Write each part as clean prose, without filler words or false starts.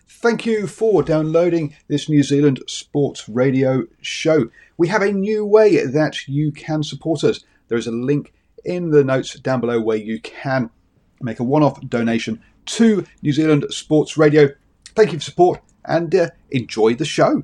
Thank you for downloading this New Zealand Sports Radio show. We have a new way that you can support us. There is a link in the notes down below where you can make a one-off donation to New Zealand Sports Radio. Thank you for support and enjoy the show.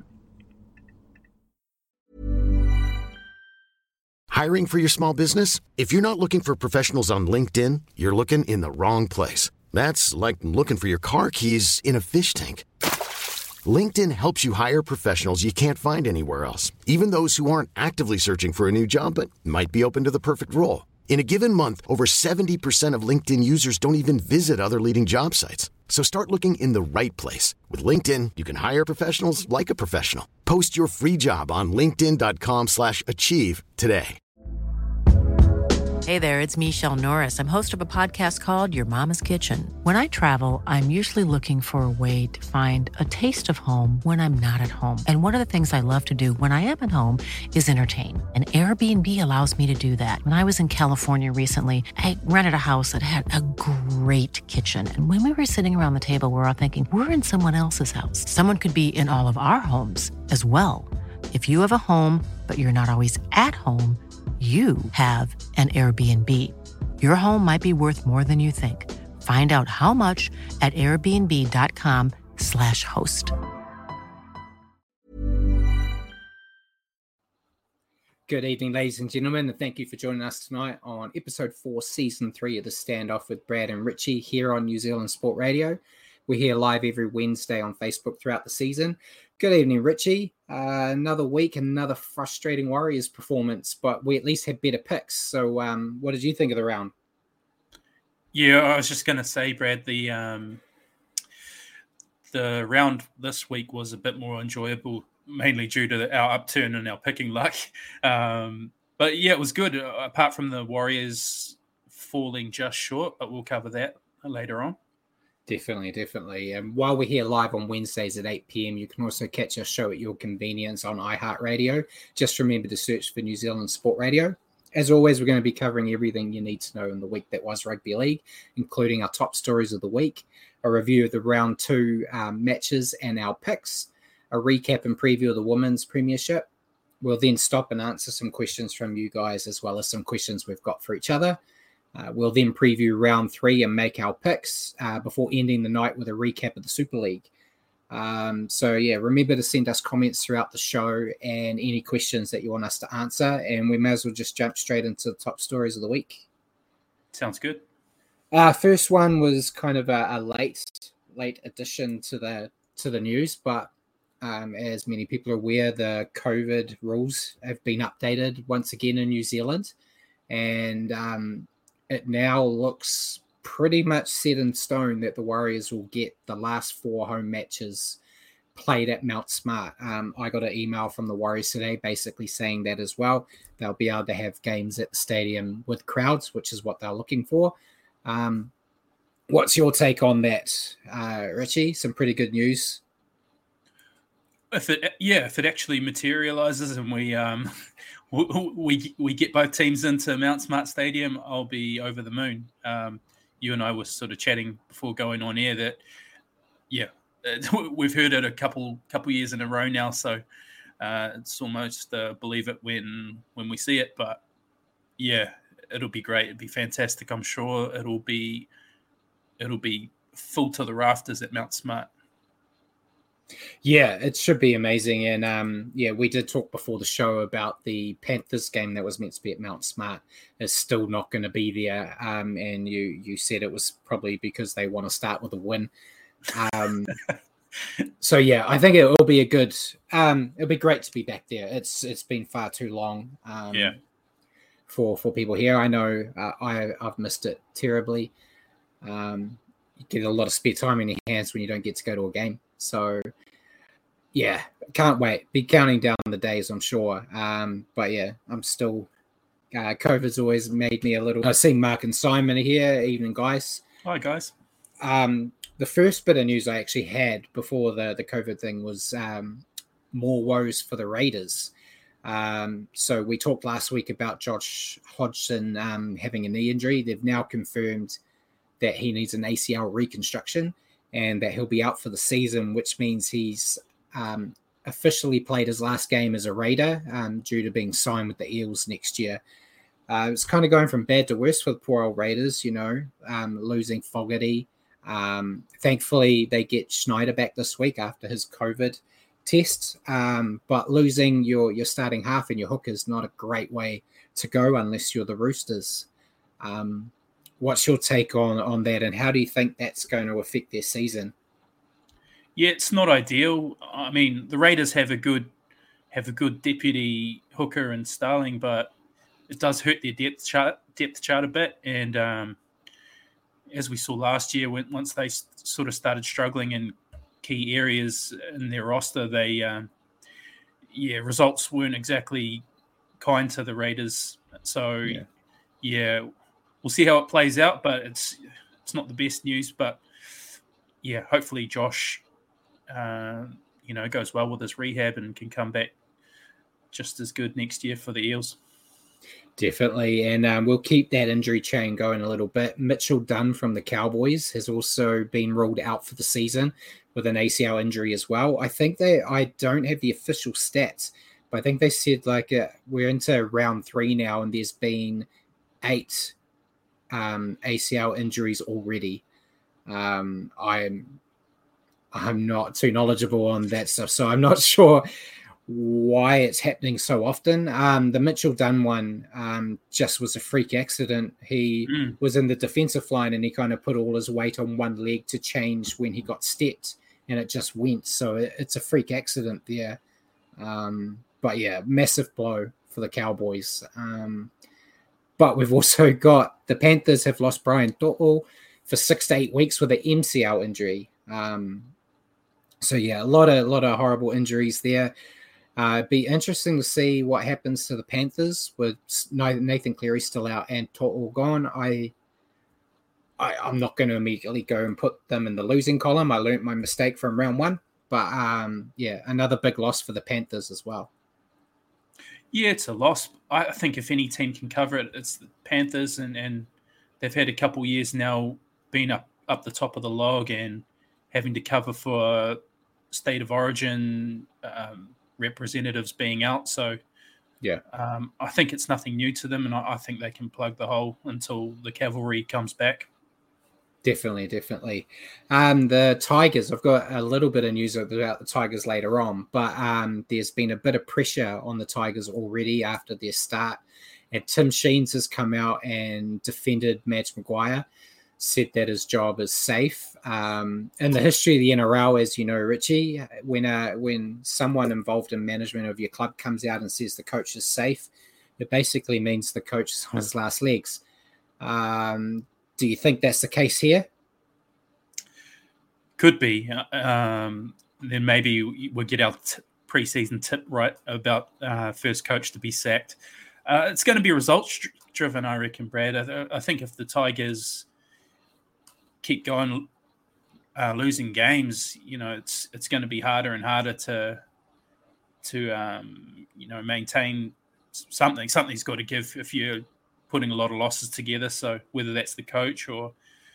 Hiring for your small business? If you're not looking for professionals on LinkedIn, you're looking in the wrong place. That's like looking for your car keys in a fish tank. LinkedIn helps you hire professionals you can't find anywhere else, even those who aren't actively searching for a new job but might be open to the perfect role. In a given month, over 70% of LinkedIn users don't even visit other leading job sites. So start looking in the right place. With LinkedIn, you can hire professionals like a professional. Post your free job on linkedin.com/achieve today. Hey there, it's Michelle Norris. I'm host of a podcast called Your Mama's Kitchen. When I travel, I'm usually looking for a way to find a taste of home when I'm not at home. And one of the things I love to do when I am at home is entertain. And Airbnb allows me to do that. When I was in California recently, I rented a house that had a great kitchen. And when we were sitting around the table, we were all thinking, we're in someone else's house. Someone could be in all of our homes as well. If you have a home, but you're not always at home, you have an Airbnb. Your home might be worth more than you think. Find out how much at airbnb.com/host. Good evening, ladies and gentlemen, and thank you for joining us tonight on episode 4, season 3 of The Standoff with Brad and Richie here on New Zealand Sport Radio. We're here live every Wednesday on Facebook throughout the season. Good evening, Richie. Another week, another frustrating Warriors performance, but we at least had better picks. So what did you think of the round? Yeah, I was just going to say, Brad, the round this week was a bit more enjoyable, mainly due to our upturn and our picking luck. But yeah, it was good, apart from the Warriors falling just short, but we'll cover that later on. Definitely. And while we're here live on Wednesdays at 8 p.m, you can also catch our show at your convenience on iHeartRadio. Just remember to search for New Zealand Sport Radio. As always, we're going to be covering everything you need to know in the week that was rugby league, including our top stories of the week, a review of the round 2 matches and our picks, a recap and preview of the Women's Premiership. We'll then stop and answer some questions from you guys, as well as some questions we've got for each other. We'll then preview round 3 and make our picks before ending the night with a recap of the Super League. Remember to send us comments throughout the show and any questions that you want us to answer. And we may as well just jump straight into the top stories of the week. Sounds good. First one was kind of a late addition to the news, but as many people are aware, the COVID rules have been updated once again in New Zealand. And it now looks pretty much set in stone that the Warriors will get the last 4 home matches played at Mount Smart. I got an email from the Warriors today basically saying that as well. They'll be able to have games at the stadium with crowds, which is what they're looking for. What's your take on that, Richie? Some pretty good news. If it actually materializes and we get both teams into Mount Smart Stadium, I'll be over the moon. You and I were sort of chatting before going on air that, we've heard it a couple years in a row now, so it's almost believe it when we see it. But yeah, it'll be great. It'll be fantastic. I'm sure it'll be full to the rafters at Mount Smart. Yeah, it should be amazing. And we did talk before the show about the Panthers game that was meant to be at Mount Smart is still not going to be there. And you said it was probably because they want to start with a win. I think it will be a good. It'll be great to be back there. It's been far too long. For people here, I know I've missed it terribly. You get a lot of spare time in your hands when you don't get to go to a game. So, yeah, can't wait. Be counting down the days, I'm sure. I'm still COVID's always made me a little... I've seen Mark and Simon here. Evening, guys. Hi, guys. The first bit of news I actually had before the COVID thing was more woes for the Raiders. So we talked last week about Josh Hodgson having a knee injury. They've now confirmed that he needs an ACL reconstruction. and that he'll be out for the season, which means he's officially played his last game as a Raider due to being signed with the Eels next year. It's kind of going from bad to worse for the poor old Raiders, losing Fogarty. Thankfully, they get Schneider back this week after his COVID test. But losing your starting half and your hook is not a great way to go unless you're the Roosters. What's your take on that, and how do you think that's going to affect their season? Yeah, it's not ideal. I mean, the Raiders have a good deputy hooker in Starling, but it does hurt their depth chart a bit. And as we saw last year, once they sort of started struggling in key areas in their roster, results weren't exactly kind to the Raiders. So yeah, we'll see how it plays out, but it's not the best news. But yeah, hopefully Josh goes well with his rehab and can come back just as good next year for the Eels. Definitely, and we'll keep that injury chain going a little bit. Mitchell Dunn from the Cowboys has also been ruled out for the season with an ACL injury as well. I don't have the official stats, but I think they said we're into round 3 now, and there's been 8 ACL injuries already. I'm not too knowledgeable on that stuff, so I'm not sure why it's happening so often. The Mitchell Dunn one just was a freak accident. He was in the defensive line and he kind of put all his weight on one leg to change when he got stepped, and it just went. So it's a freak accident there. But yeah, massive blow for the Cowboys. But we've also got the Panthers have lost Brian To'o for 6 to 8 weeks with an MCL injury. So yeah, a lot of horrible injuries there. It'd be interesting to see what happens to the Panthers with Nathan Cleary still out and To'o gone. I'm not going to immediately go and put them in the losing column. I learned my mistake from round 1. But another big loss for the Panthers as well. Yeah, it's a loss. I think if any team can cover it, it's the Panthers, and they've had a couple years now being up the top of the log and having to cover for state of origin representatives being out. So yeah, I think it's nothing new to them, and I think they can plug the hole until the cavalry comes back. Definitely. The Tigers, I've got a little bit of news about the Tigers later on, but there's been a bit of pressure on the Tigers already after their start. And Tim Sheens has come out and defended Madge Maguire, said that his job is safe. In the history of the NRL, as you know, Richie, when someone involved in management of your club comes out and says the coach is safe, it basically means the coach is on his last legs. Do you think that's the case here? Could be. Then maybe we'll get our preseason tip right about first coach to be sacked. It's going to be results driven, I reckon, Brad. I think if the Tigers keep going losing games, it's going to be harder and harder to maintain something. Something's got to give if you're putting a lot of losses together. So whether that's the coach or,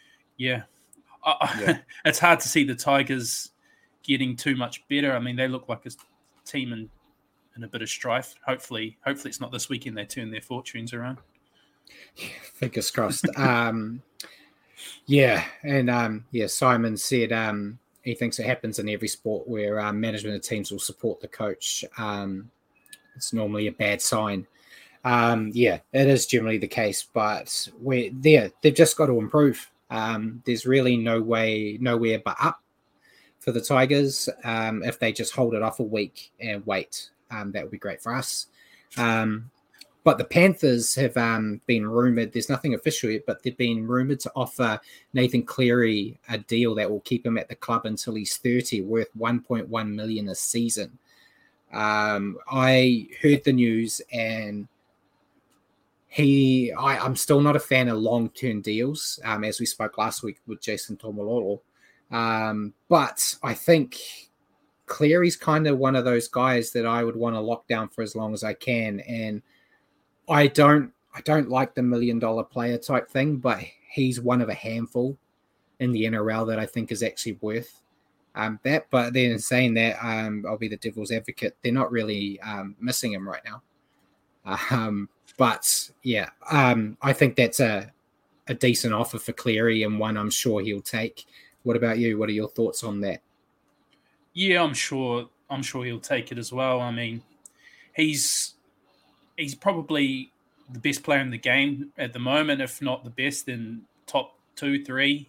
it's hard to see the Tigers getting too much better. I mean, they look like a team in a bit of strife. Hopefully it's not this weekend they turn their fortunes around. Fingers crossed. Simon said he thinks it happens in every sport where management of teams will support the coach. It's normally a bad sign. It is generally the case, but they've just got to improve. There's really nowhere but up for the Tigers. If they just hold it off a week and wait, that would be great for us. But the Panthers have been rumoured, there's nothing official yet, but they've been rumoured to offer Nathan Cleary a deal that will keep him at the club until he's 30, worth $1.1 million a season. I heard the news, and I'm still not a fan of long-term deals, as we spoke last week with Jason Taumalolo. But I think Cleary's kind of one of those guys that I would want to lock down for as long as I can. And I don't like the $1 million player type thing, but he's one of a handful in the NRL that I think is actually worth that. But then in saying that, I'll be the devil's advocate. They're not really missing him right now. But yeah, I think that's a decent offer for Cleary and one I'm sure he'll take. What about you? What are your thoughts on that? Yeah, I'm sure he'll take it as well. I mean, he's probably the best player in the game at the moment, if not the best, in top 2, 3.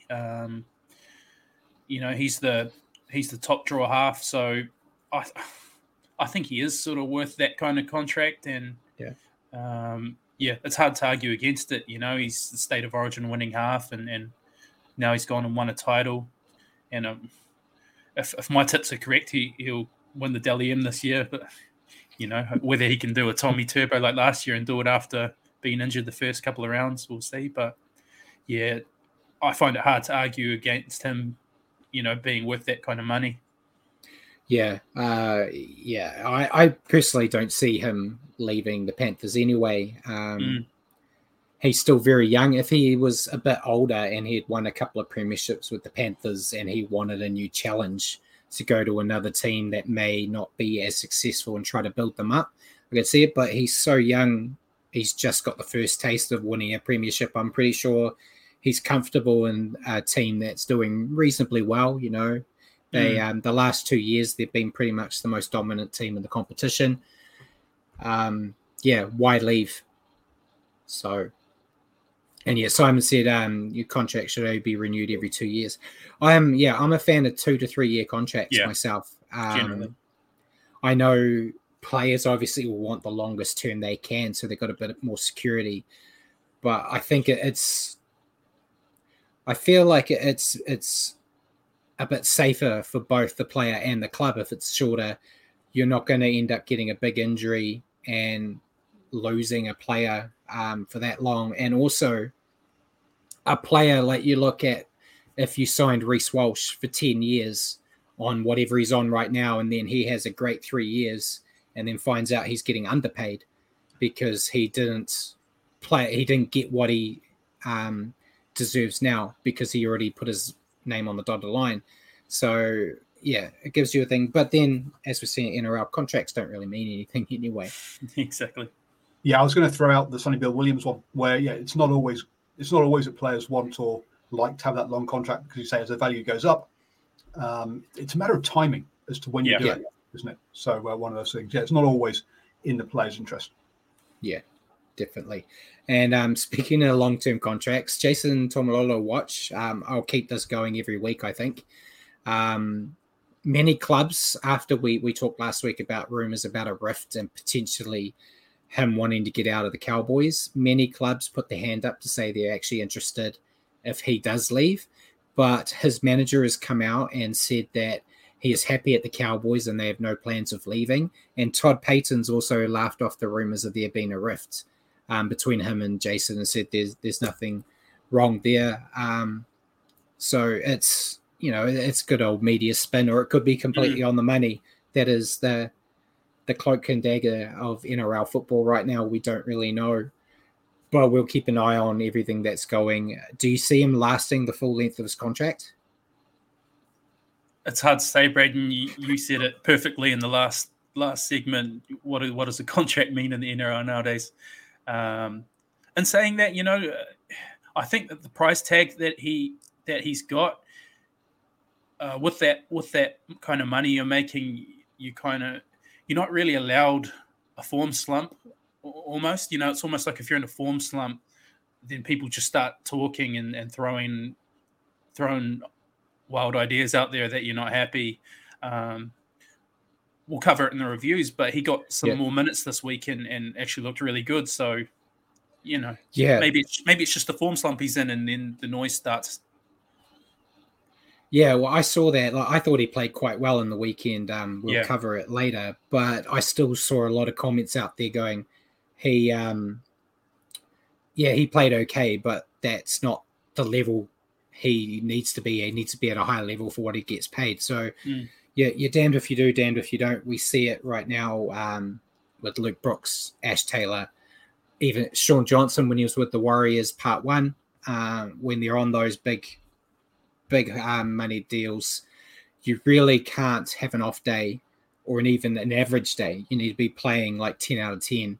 He's the top draw half, so I think he is sort of worth that kind of contract. And it's hard to argue against it. He's the State of Origin winning half, and now he's gone and won a title. And if my tips are correct, he'll win the Dally M this year. But whether he can do a Tommy Turbo like last year and do it after being injured the first couple of rounds, we'll see. But yeah, I find it hard to argue against him, being worth that kind of money. Yeah. I personally don't see him leaving the Panthers anyway. He's still very young. If he was a bit older and he'd won a couple of premierships with the Panthers and he wanted a new challenge to go to another team that may not be as successful and try to build them up, I could see it. But he's so young. He's just got the first taste of winning a premiership. I'm pretty sure he's comfortable in a team that's doing reasonably well. They the last 2 years, they've been pretty much the most dominant team in the competition. Why leave? So... And yeah, Simon said your contract should only be renewed every 2 years. I'm a fan of 2 to 3 year contracts myself. Generally. I know players obviously will want the longest term they can, so they've got a bit more security. But I think I feel like it's a bit safer for both the player and the club if it's shorter. You're not going to end up getting a big injury and losing a player for that long. And also a player, like you look at if you signed Reece Walsh for 10 years on whatever he's on right now, and then he has a great 3 years and then finds out he's getting underpaid because he didn't get what he deserves now because he already put his name on the dotted line. So yeah, it gives you a thing. But then, as we're seeing in NRL, contracts don't really mean anything anyway. Exactly. Yeah, I was going to throw out the Sonny Bill Williams one, where it's not always that players want or like to have that long contract because you say as the value goes up, it's a matter of timing as to when you do it, isn't it? So one of those things. Yeah, it's not always in the player's interest. Yeah, definitely. And speaking of long-term contracts, Jason Taumalolo watch. I'll keep this going every week, I think. Many clubs, after we talked last week about rumors about a rift and potentially him wanting to get out of the Cowboys, many clubs put their hand up to say they're actually interested if he does leave. But his manager has come out and said that he is happy at the Cowboys and they have no plans of leaving. And Todd Payton's also laughed off the rumors of there being a rift between him and Jason and said there's nothing wrong there. So it's, it's good old media spin, or it could be completely on the money. That is the cloak and dagger of NRL football right now. We don't really know, but we'll keep an eye on everything that's going. Do you see him lasting the full length of his contract? It's hard to say, Braden. You said it perfectly in the last segment. What does a contract mean in the NRL nowadays? And saying that, I think that the price tag that he's got with that kind of money you're making, you're not really allowed a form slump. Almost, it's almost like if you're in a form slump, then people just start talking and throwing wild ideas out there that you're not happy. We'll cover it in the reviews, but he got some more minutes this week and actually looked really good. So, maybe it's just the form slump he's in, and then the noise starts. Yeah, well, I saw that. I thought he played quite well in the weekend. We'll cover it later, but I still saw a lot of comments out there going, he played okay, but that's not the level he needs to be. He needs to be at a high level for what he gets paid. So, you're damned if you do, damned if you don't. We see it right now with Luke Brooks, Ash Taylor, even Sean Johnson when he was with the Warriors Part 1, when they're on those big big money deals, you really can't have an off day or even an average day. You need to be playing like 10 out of 10,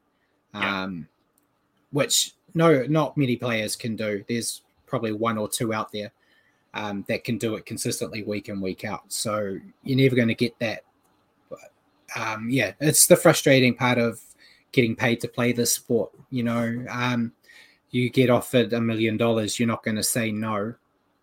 which not many players can do. There's probably one or two out there that can do it consistently week in, week out. So you're never going to get that. But it's the frustrating part of getting paid to play this sport. You get offered $1 million, you're not going to say no.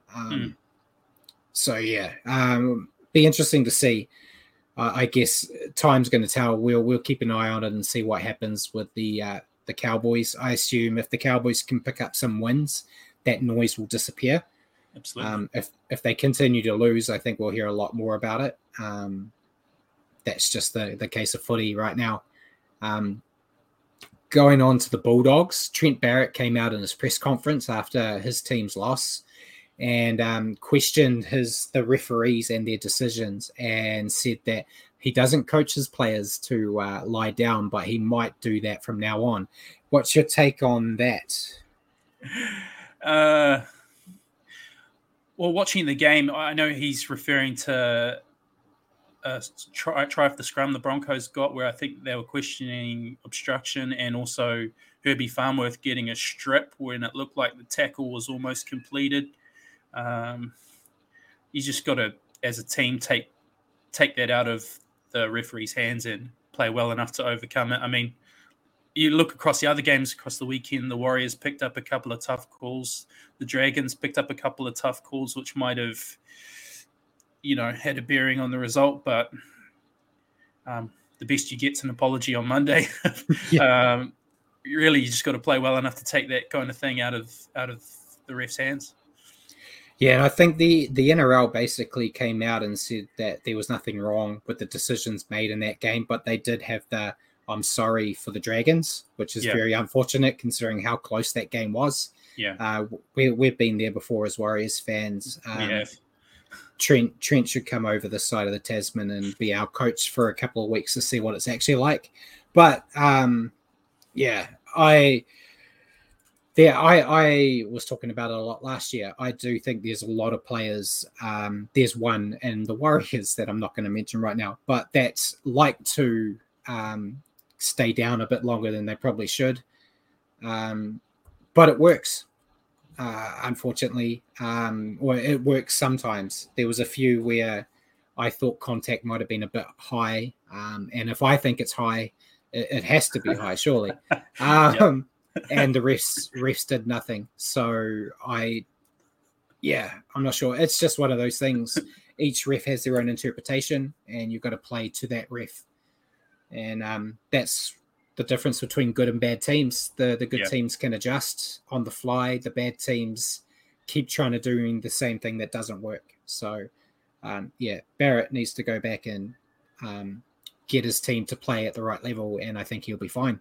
So be interesting to see. I guess time's going to tell. We'll keep an eye on it and see what happens with the Cowboys. I assume if the Cowboys can pick up some wins, that noise will disappear. Absolutely. If they continue to lose, I think we'll hear a lot more about it. That's just the case of footy right now. Going on to the Bulldogs, Trent Barrett came out in his press conference after his team's loss and questioned the referees and their decisions, and said that he doesn't coach his players to lie down, but he might do that from now on. What's your take on that? Well, watching the game, I know he's referring to try for the scrum the Broncos got, where I think they were questioning obstruction, and also Herbie Farnworth getting a strip when it looked like the tackle was almost completed. You just got to, as a team, take that out of the referee's hands and play well enough to overcome it. I mean, you look across the other games across the weekend, the Warriors picked up a couple of tough calls. The Dragons picked up a couple of tough calls, which might have, had a bearing on the result. But the best you get's an apology on Monday. Really, you just got to play well enough to take that kind of thing out of the ref's hands. Yeah, and I think the NRL basically came out and said that there was nothing wrong with the decisions made in that game, but they did have the "I'm sorry" for the Dragons, which is very unfortunate considering how close that game was. Yeah, we've been there before as Warriors fans. We have. Trent should come over this side of the Tasman and be our coach for a couple of weeks to see what it's actually like. But I was talking about it a lot last year. I do think there's a lot of players. There's one in the Warriors that I'm not going to mention right now, but that's like to stay down a bit longer than they probably should. But it works, unfortunately, or it works sometimes. There was a few where I thought contact might have been a bit high, and if I think it's high, it has to be high, surely. And the refs did nothing. So I'm not sure. It's just one of those things. Each ref has their own interpretation, and you've got to play to that ref. And that's the difference between good and bad teams. The good teams can adjust on the fly. The bad teams keep trying to doing the same thing that doesn't work. So, Barrett needs to go back and get his team to play at the right level, and I think he'll be fine.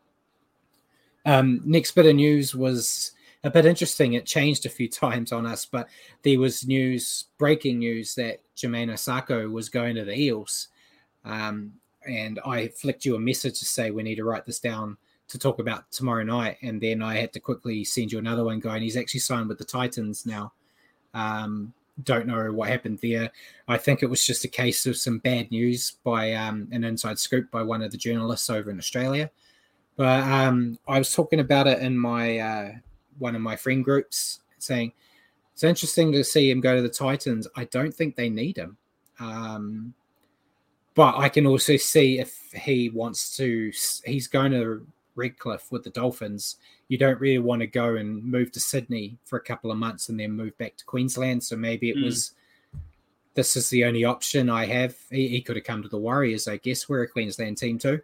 Next bit of news was a bit interesting. It changed a few times on us, but there was breaking news that Jermaine Osako was going to the Eels. And I flicked you a message to say we need to write this down to talk about tomorrow night. And then I had to quickly send you another one going, he's actually signed with the Titans now. Don't know what happened there. I think it was just a case of some bad news by an inside scoop by one of the journalists over in Australia. But I was talking about it in my one of my friend groups, saying it's interesting to see him go to the Titans. I don't think they need him. But I can also see if he wants to, he's going to Redcliffe with the Dolphins. You don't really want to go and move to Sydney for a couple of months and then move back to Queensland. So maybe it was, this is the only option I have. He could have come to the Warriors, I guess. We're a Queensland team too.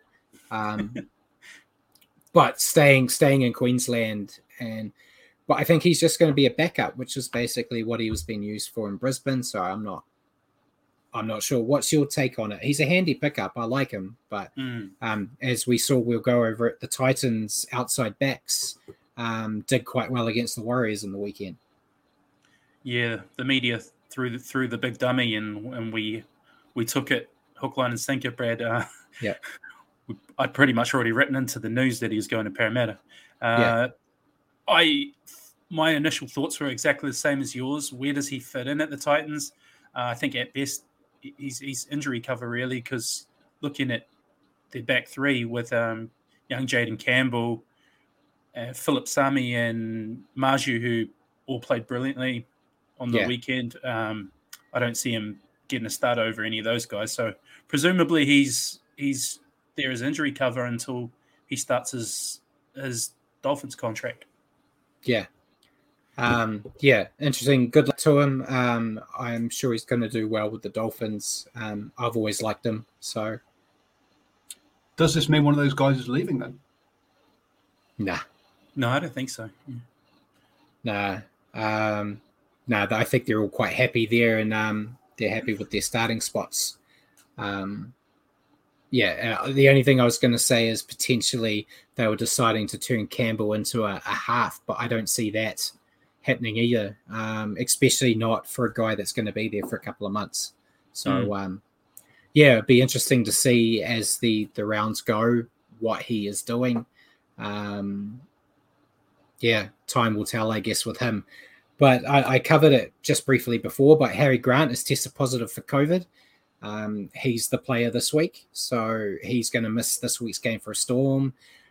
But staying in Queensland, but I think he's just going to be a backup, which is basically what he was being used for in Brisbane. So I'm not sure. What's your take on it? He's a handy pickup. I like him, but as we saw, we'll go over it. The Titans outside backs did quite well against the Warriors in the weekend. Yeah, the media threw the big dummy, and we took it hook, line, and sinker, Brad. I'd pretty much already written into the news that he was going to Parramatta. I my initial thoughts were exactly the same as yours. Where does he fit in at the Titans? I think at best he's injury cover, really, because looking at their back three with young Jaden Campbell, Philip Sami and Maju, who all played brilliantly on the weekend. I don't see him getting a start over any of those guys. So presumably he's there as injury cover until he starts his Dolphins contract. Yeah. Interesting. Good luck to him. I'm sure he's going to do well with the Dolphins. I've always liked him. So, does this mean one of those guys is leaving then? Nah. No, I don't think so. Yeah. Nah. I think they're all quite happy there, and they're happy with their starting spots. The only thing I was going to say is potentially they were deciding to turn Campbell into a half, but I don't see that happening either, especially not for a guy that's going to be there for a couple of months. So, it'd be interesting to see as the rounds go what he is doing. Time will tell, I guess, with him. But I covered it just briefly before, but Harry Grant is tested positive for COVID. He's the player this week, so he's going to miss this week's game for a Storm.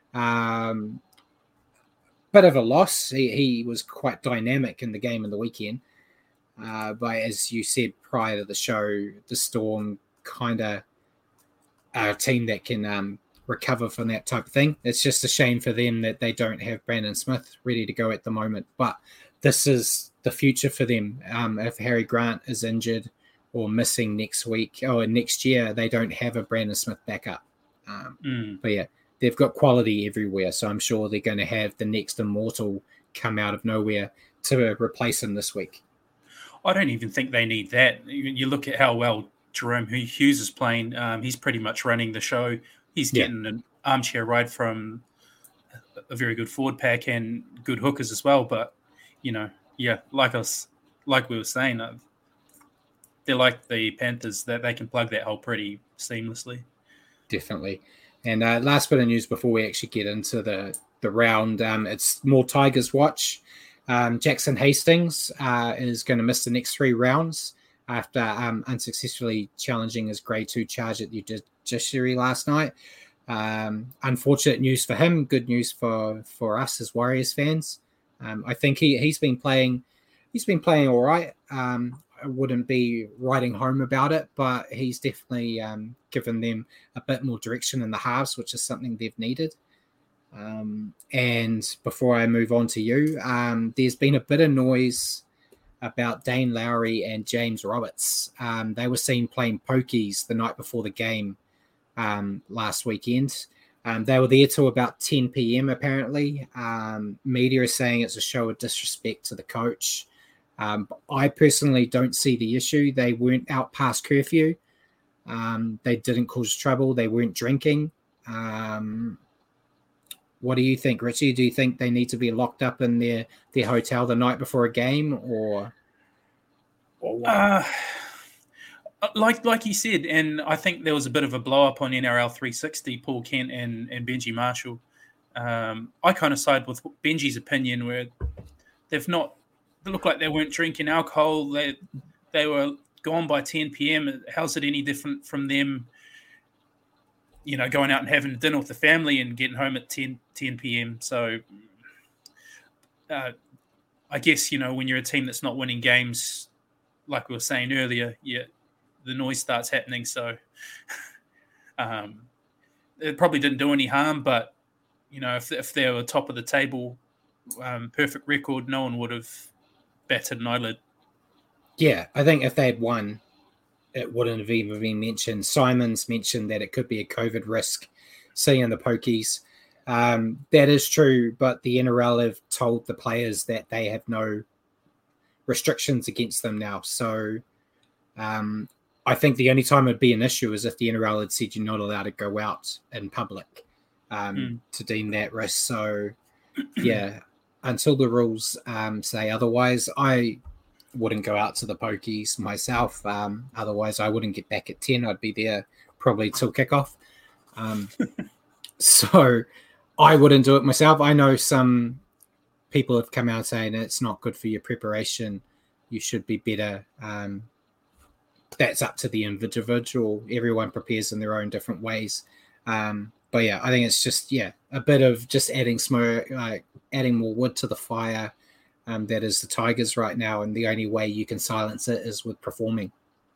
Bit of a loss. He was quite dynamic in the game in the weekend. But as you said prior to the show, the Storm kind of are a team that can recover from that type of thing. It's just a shame for them that they don't have Brandon Smith ready to go at the moment. But this is the future for them. If Harry Grant is injured or missing next week or next year, they don't have a Brandon Smith backup. But yeah, they've got quality everywhere. So I'm sure they're going to have the next immortal come out of nowhere to replace him this week. I don't even think they need that. You look at how well Jerome Hughes is playing. He's pretty much running the show. He's getting an armchair ride from a very good forward pack and good hookers as well. But, like we were saying, they're like the Panthers, that they can plug that hole pretty seamlessly. Definitely. And last bit of news before we actually get into the round, it's more Tigers watch. Jackson Hastings is going to miss the next 3 rounds after unsuccessfully challenging his grade 2 charge at the judiciary last night. Unfortunate news for him, good news for us as Warriors fans. I think he's been playing all right. I wouldn't be writing home about it, but he's definitely given them a bit more direction in the halves, which is something they've needed. And before I move on to you, there's been a bit of noise about Dane Lowry and James Roberts. They were seen playing pokies the night before the game last weekend. They were there till about 10 p.m. apparently. Media is saying it's a show of disrespect to the coach. I personally don't see the issue. They weren't out past curfew. They didn't cause trouble. They weren't drinking. What do you think, Richie? Do you think they need to be locked up in their hotel the night before a game, or what? Like you said, and I think there was a bit of a blow up on NRL 360, Paul Kent and Benji Marshall. I kind of side with Benji's opinion, where they look like they weren't drinking alcohol. They were gone by 10 p.m. How's it any different from them, going out and having dinner with the family and getting home at 10 p.m. So I guess, when you're a team that's not winning games, like we were saying earlier, the noise starts happening. So it probably didn't do any harm, but, if they were top of the table, perfect record, no one would have batted an eyelid. Yeah, I think if they had won, it wouldn't have even been mentioned. Simons mentioned that it could be a COVID risk, seeing the pokies. That is true, but the NRL have told the players that they have no restrictions against them now. So I think the only time it'd be an issue is if the NRL had said you're not allowed to go out in public to deem that risk. So, yeah, until the rules say otherwise, I wouldn't go out to the pokies myself. Otherwise, I wouldn't get back at 10. I'd be there probably till kickoff. So I wouldn't do it myself. I know some people have come out saying it's not good for your preparation. You should be better. That's up to the individual. Everyone prepares in their own different ways. But yeah, I think it's just, a bit of just adding smoke, adding more wood to the fire. That is the Tigers right now. And the only way you can silence it is with performing.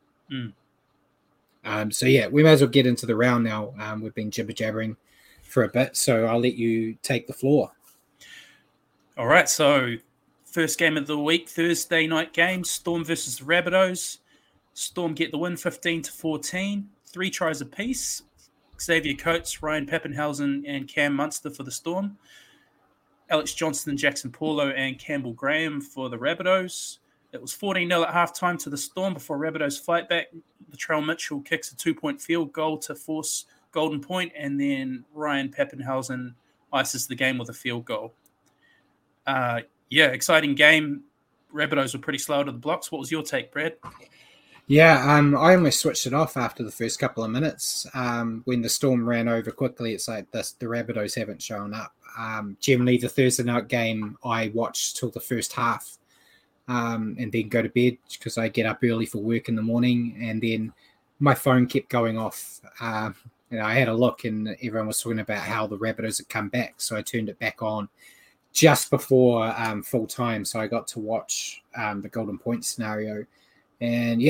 So yeah, we may as well get into the round now. We've been jibber-jabbering for a bit, so I'll let you take the floor. All right, so first game of the week, Thursday night game, Storm versus the Rabbitohs. Storm get the win 15-14, 3 tries apiece. Xavier Coates, Ryan Pappenhausen, and Cam Munster for the Storm. Alex Johnston, Jackson Paulo, and Campbell Graham for the Rabbitohs. It was 14-0 at halftime to the Storm before Rabbitohs fight back. Latrell Mitchell kicks a 2-point field goal to force Golden Point, and then Ryan Pappenhausen ices the game with a field goal. Exciting game. Rabbitohs were pretty slow to the blocks. What was your take, Brad? Yeah, I almost switched it off after the first couple of minutes. When the Storm ran over quickly, it's like the Rabbitohs haven't shown up. Generally, the Thursday night game, I watch till the first half and then go to bed because I get up early for work in the morning. And then my phone kept going off. I had a look and everyone was talking about how the Rabbitohs had come back. So I turned it back on just before full time. So I got to watch the Golden Point scenario. And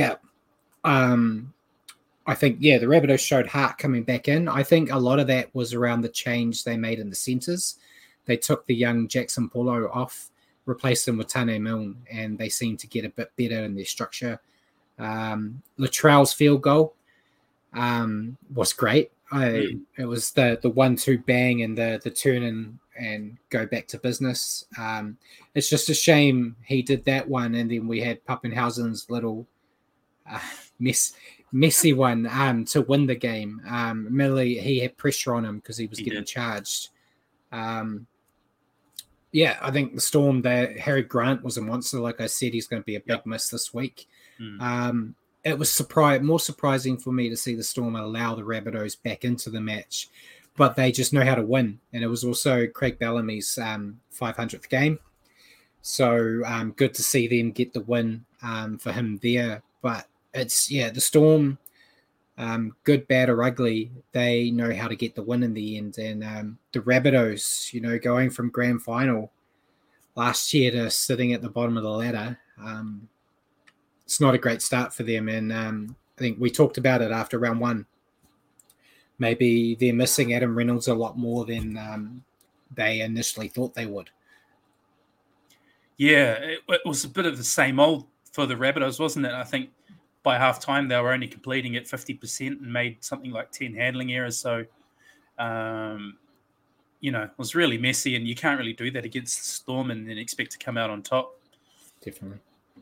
I think, the Rabbitohs showed heart coming back in. I think a lot of that was around the change they made in the centres. They took the young Jackson Paulo off, replaced him with Tane Milne, and they seemed to get a bit better in their structure. Latrell's field goal was great. It was the 1-2 bang and the turn and go back to business. It's just a shame he did that one, and then we had Pappenhausen's little messy one to win the game. Admittedly, he had pressure on him because he was getting charged. I think the Storm, Harry Grant was a monster. Like I said, he's going to be a big miss this week. It was more surprising for me to see the Storm allow the Rabbitohs back into the match, but they just know how to win. And it was also Craig Bellamy's 500th game. So good to see them get the win for him there. But it's, the Storm, good, bad, or ugly, they know how to get the win in the end. And the Rabbitohs, going from grand final last year to sitting at the bottom of the ladder, it's not a great start for them. And I think we talked about it after round one. Maybe they're missing Adam Reynolds a lot more than they initially thought they would. Yeah, it was a bit of the same old for the Rabbitohs, wasn't it? I think by halftime they were only completing at 50% and made something like 10 handling errors. So, it was really messy, and you can't really do that against Storm and then expect to come out on top. Definitely.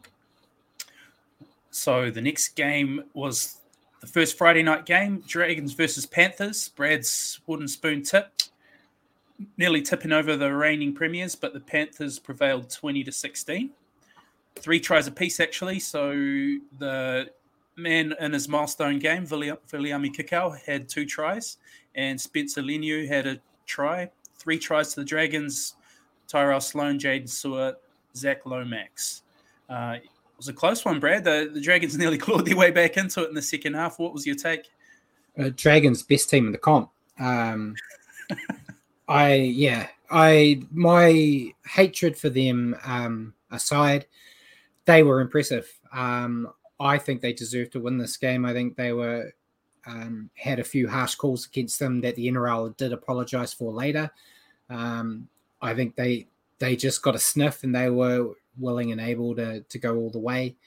So the next game was the first Friday night game, Dragons versus Panthers. Brad's wooden spoon tip, nearly tipping over the reigning premiers, but the Panthers prevailed 20-16. 3 tries apiece, actually. So the man in his milestone game, Viliami Kikau, had 2 tries, and Spencer Leniu had a try. 3 tries to the Dragons, Tyrell Sloan, Jaden Stewart, Zach Lomax. It was a close one, Brad. The Dragons nearly clawed their way back into it in the second half. What was your take? Dragons' best team in the comp. My hatred for them aside, they were impressive. I think they deserved to win this game. I think they were had a few harsh calls against them that the NRL did apologise for later. I think they just got a sniff and they were willing and able to go all the way.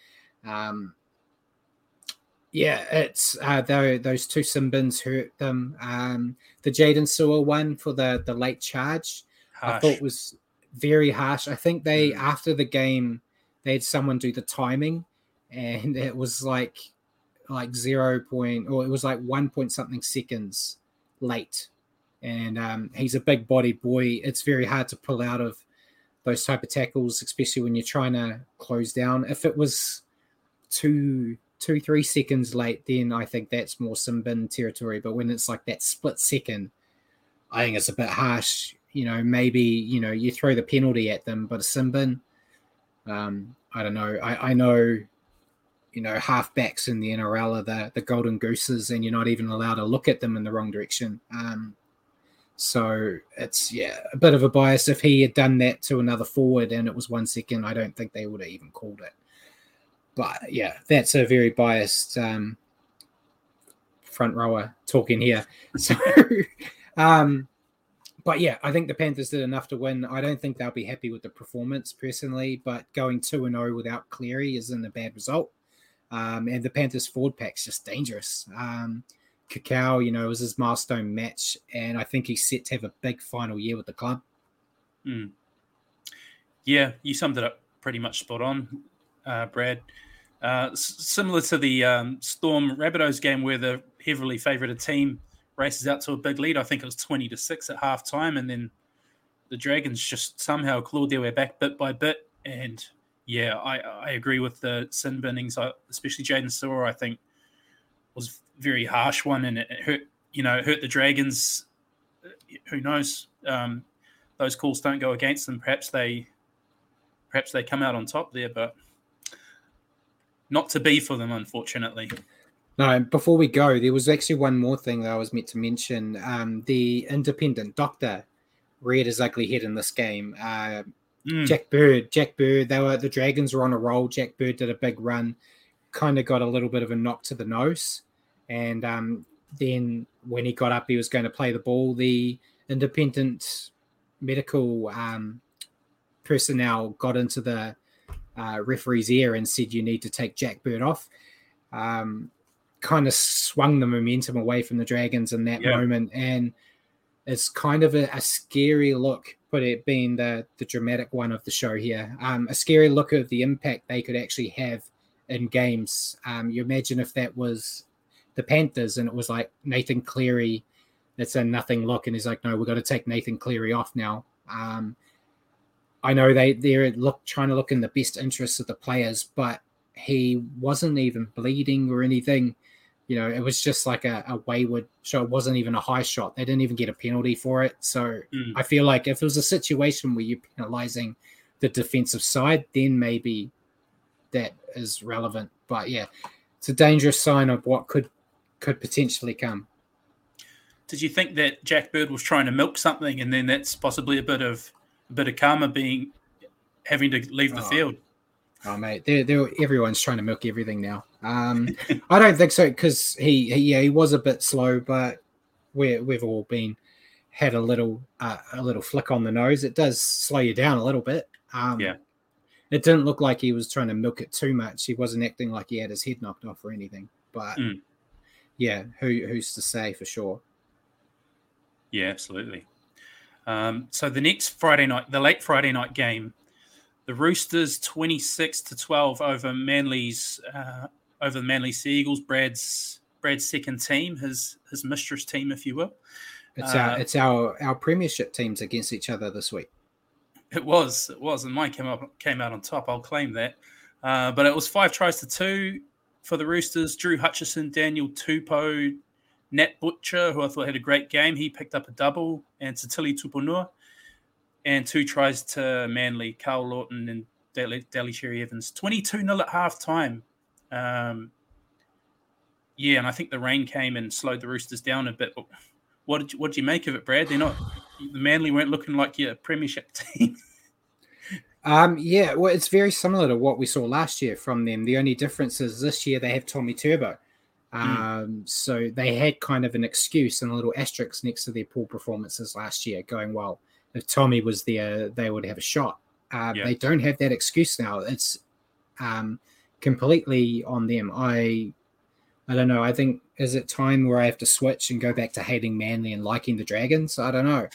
It's those 2 sin bins hurt them. The Jaden Sewer one for the late charge, harsh. I thought was very harsh. I think they after the game they had someone do the timing, and it was like 0 point, or it was like 1 point something seconds late. And he's a big body boy. It's very hard to pull out of those type of tackles, especially when you're trying to close down. If it was 2-3 seconds late, then I think that's more sin bin territory. But when it's like that split second, I think it's a bit harsh. maybe, you throw the penalty at them, but a sin bin, I don't know. I know, halfbacks in the NRL are the golden gooses, and you're not even allowed to look at them in the wrong direction. So it's, a bit of a bias. If he had done that to another forward and it was 1 second, I don't think they would have even called it. But that's a very biased front rower talking here. So, but I think the Panthers did enough to win. I don't think they'll be happy with the performance personally, but going 2-0 without Cleary isn't a bad result. And the Panthers forward pack's just dangerous. Cacao, it was his milestone match, and I think he's set to have a big final year with the club. Yeah, you summed it up pretty much spot on, Brad. Similar to the Storm Rabbitohs game where the heavily favoured team races out to a big lead. I think it was 20-6 at halftime, and then the Dragons just somehow clawed their way back bit by bit. And I agree with the sin binnings, especially Jaden Sewer, I think was a very harsh one, and it hurt. It hurt the Dragons. Who knows? Those calls don't go against them. Perhaps they come out on top there, but not to be for them, unfortunately. No, before we go, there was actually one more thing that I was meant to mention. The independent doctor reared his ugly head in this game. Jack Bird, the Dragons were on a roll. Jack Bird did a big run, kind of got a little bit of a knock to the nose. And then when he got up, he was going to play the ball. The independent medical personnel got into the referee's ear and said, you need to take Jack Bird off. Kind of swung the momentum away from the Dragons in that moment. And it's kind of a scary look, but it being the dramatic one of the show here. A scary look of the impact they could actually have in games. You imagine if that was the Panthers and it was like Nathan Cleary, it's a nothing look, and he's like, no, we've got to take Nathan Cleary off now. I know they're trying to look in the best interests of the players, but he wasn't even bleeding or anything. It was just like a wayward shot. It wasn't even a high shot. They didn't even get a penalty for it. So I feel like if it was a situation where you're penalizing the defensive side, then maybe that is relevant. But it's a dangerous sign of what could potentially come. Did you think that Jack Bird was trying to milk something, and then that's possibly a bit of karma having to leave the field? Oh, mate, everyone's trying to milk everything now. I don't think so, because he was a bit slow, but we've all had a little flick on the nose. It does slow you down a little bit. It didn't look like he was trying to milk it too much. He wasn't acting like he had his head knocked off or anything. But who's to say for sure? Yeah, absolutely. So the next Friday night, the late Friday night game, the Roosters 26-12 over Manly's over the Manly Sea Eagles. Brad's second team, his mistress team, if you will. It's our premiership teams against each other this week. It was, and mine came out on top. I'll claim that. But it was 5-2 for the Roosters. Drew Hutchison, Daniel Tupou, Nat Butcher, who I thought had a great game. He picked up a double, and Tatili Tuponua. And 2 tries to Manly, Carl Lawton and Daly Cherry Evans. 22-0 at halftime. And I think the rain came and slowed the Roosters down a bit. What did you make of it, Brad? The Manly weren't looking like your premiership team. Well, it's very similar to what we saw last year from them. The only difference is this year they have Tommy Turbo. So they had kind of an excuse and a little asterisk next to their poor performances last year going, well, if Tommy was there, they would have a shot. They don't have that excuse now. It's completely on them. I don't know. I think, is it time where I have to switch and go back to hating Manly and liking the Dragons? I don't know.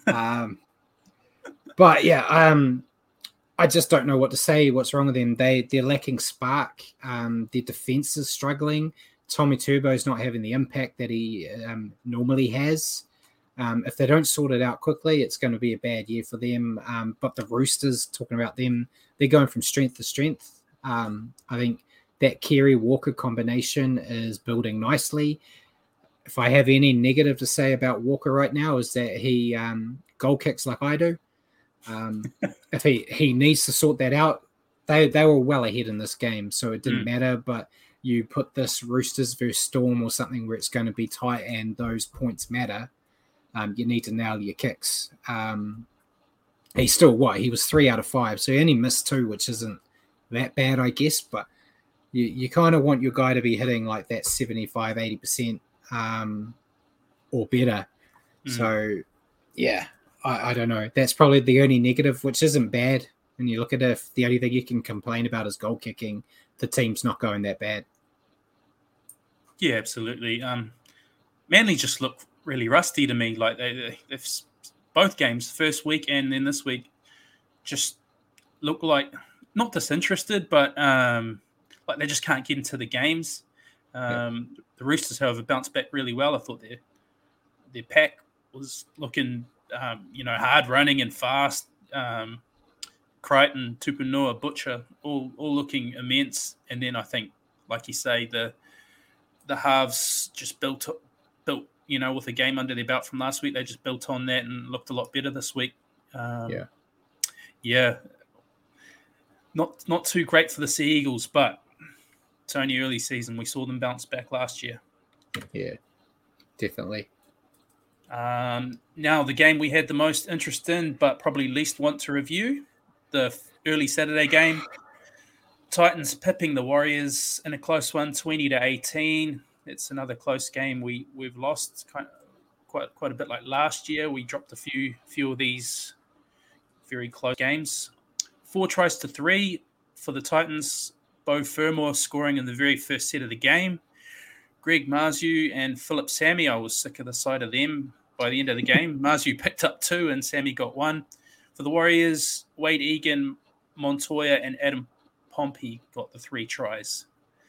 I just don't know what to say. What's wrong with them? They're lacking spark. Their defense is struggling. Tommy Turbo's not having the impact that he normally has. If they don't sort it out quickly, it's going to be a bad year for them. But the Roosters, talking about them, they're going from strength to strength. I think that Carey Walker combination is building nicely. if I have any negative to say about Walker right now, is that he goal kicks like I do. If he needs to sort that out, they were well ahead in this game, so it didn't matter. But you put this Roosters versus Storm or something where it's going to be tight and those points matter, you need to nail your kicks. He's still he was 3 out of 5, so he only missed 2, which isn't that bad, I guess. But you kind of want your guy to be hitting like that 75, 80%. Or better. So, yeah, I don't know. That's probably the only negative, which isn't bad. And you look at it, if the only thing you can complain about is goal kicking, the team's not going that bad. Yeah, absolutely. Manly just look really rusty to me. Like they've both games, first week and then this week, just look like not disinterested, but like they just can't get into the games. The Roosters, however, bounced back really well. I thought their pack was looking, hard running and fast. Crichton, Tupunua, Butcher, all looking immense. And then I think, like you say, the halves just built, with a game under their belt from last week. They just built on that and looked a lot better this week. Not too great for the Sea Eagles, but it's only early season. We saw them bounce back last year. Yeah, definitely. Now, the game we had the most interest in, but probably least want to review, the early Saturday game. Titans pipping the Warriors in a close one, 20-18. It's another close game we've lost quite a bit like last year. We dropped a few of these very close games. 4-3 for the Titans. Beau Fermor scoring in the very first set of the game. Greg Marzhew and Philip Sammy, I was sick of the sight of them by the end of the game. Marzhew picked up 2 and Sammy got 1. For the Warriors, Wade Egan, Montoya and Adam Pompey got the 3 tries.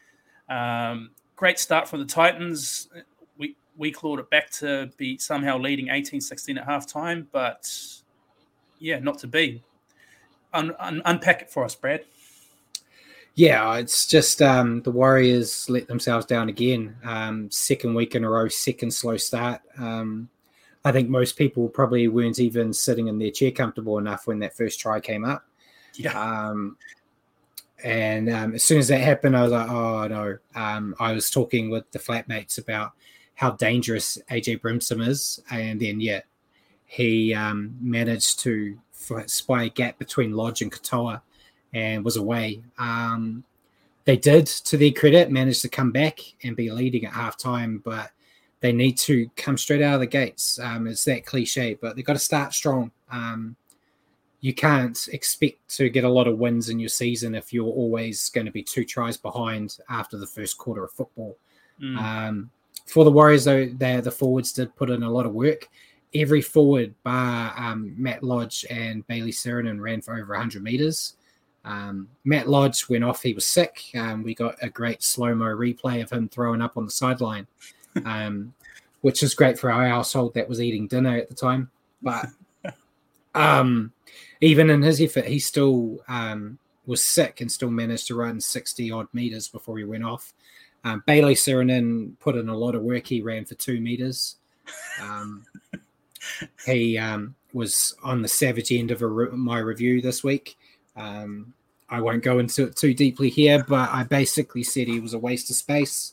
Great start from the Titans. We clawed it back to be somehow leading 18-16 at halftime, but yeah, not to be. Unpack it for us, Brad. Yeah, it's just the Warriors let themselves down again. Second week in a row, second slow start. I think most people probably weren't even sitting in their chair comfortable enough when that first try came up. Yeah. And as soon as that happened, I was like, oh, no. I was talking with the flatmates about how dangerous AJ Brimson is. And then, he managed to spy a gap between Lodge and Katoa and was away. They did, to their credit, manage to come back and be leading at halftime, but they need to come straight out of the gates. It's that cliche, but they've got to start strong. You can't expect to get a lot of wins in your season if you're always going to be 2 tries behind after the first quarter of football. For the Warriors, though, the forwards did put in a lot of work. Every forward, bar Matt Lodge and Bailey Sirenen, ran for over 100 meters. Matt Lodge went off. He was sick. We got a great slow-mo replay of him throwing up on the sideline, which is great for our household that was eating dinner at the time. But even in his effort, he still was sick and still managed to run 60-odd meters before he went off. Bailey Sirenen put in a lot of work. He ran for 2 meters. He was on the savage end of my review this week. I won't go into it too deeply here, but I basically said he was a waste of space.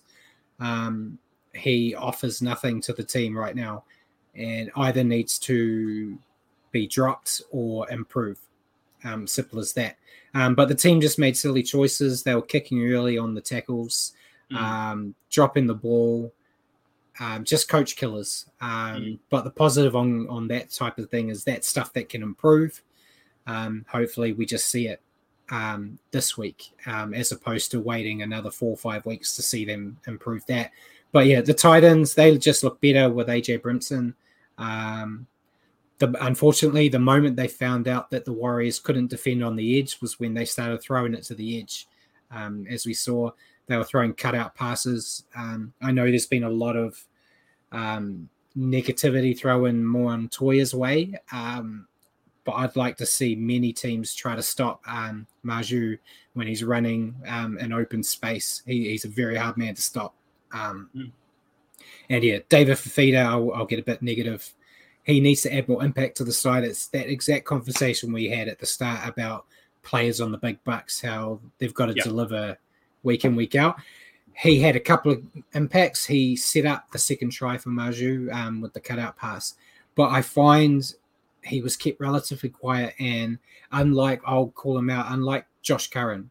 He offers nothing to the team right now and either needs to be dropped or improve. Simple as that. But the team just made silly choices. They were kicking early on the tackles, dropping the ball, just coach killers. But the positive on that type of thing is that stuff that can improve. Hopefully we just see it this week as opposed to waiting another 4 or 5 weeks to see them improve that. But yeah, the Titans, they just look better with AJ Brimson. Unfortunately, the moment they found out that the Warriors couldn't defend on the edge was when they started throwing it to the edge. As we saw, they were throwing cutout passes. I know there's been a lot of negativity thrown more on Toya's way, but I'd like to see many teams try to stop Marzhew when he's running in open space. He's a very hard man to stop. And yeah, David Fifita, I'll get a bit negative. He needs to add more impact to the side. It's that exact conversation we had at the start about players on the big bucks, how they've got to deliver week in, week out. He had a couple of impacts. He set up the second try for Maju with the cutout pass. But I find he was kept relatively quiet, and I'll call him out, unlike Josh Curran,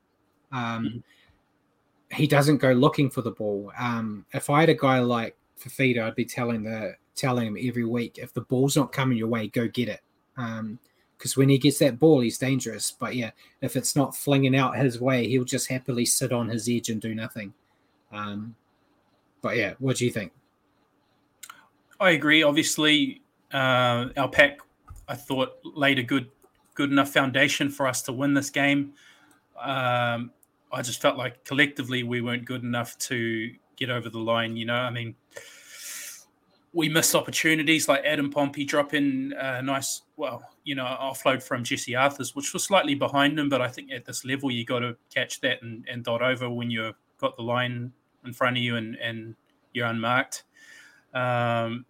he doesn't go looking for the ball. If I had a guy like Fifita, I'd be telling him every week, if the ball's not coming your way, go get it. Because when he gets that ball, he's dangerous. But yeah, if it's not flinging out his way, he'll just happily sit on his edge and do nothing. But yeah, what do you think? I agree. Obviously, our pack, I thought, laid a good enough foundation for us to win this game. I just felt like collectively we weren't good enough to get over the line. We missed opportunities like Adam Pompey dropping a nice, offload from Jesse Arthurs, which was slightly behind him. But I think at this level, you got to catch that and dot over when you've got the line in front of you and you're unmarked. And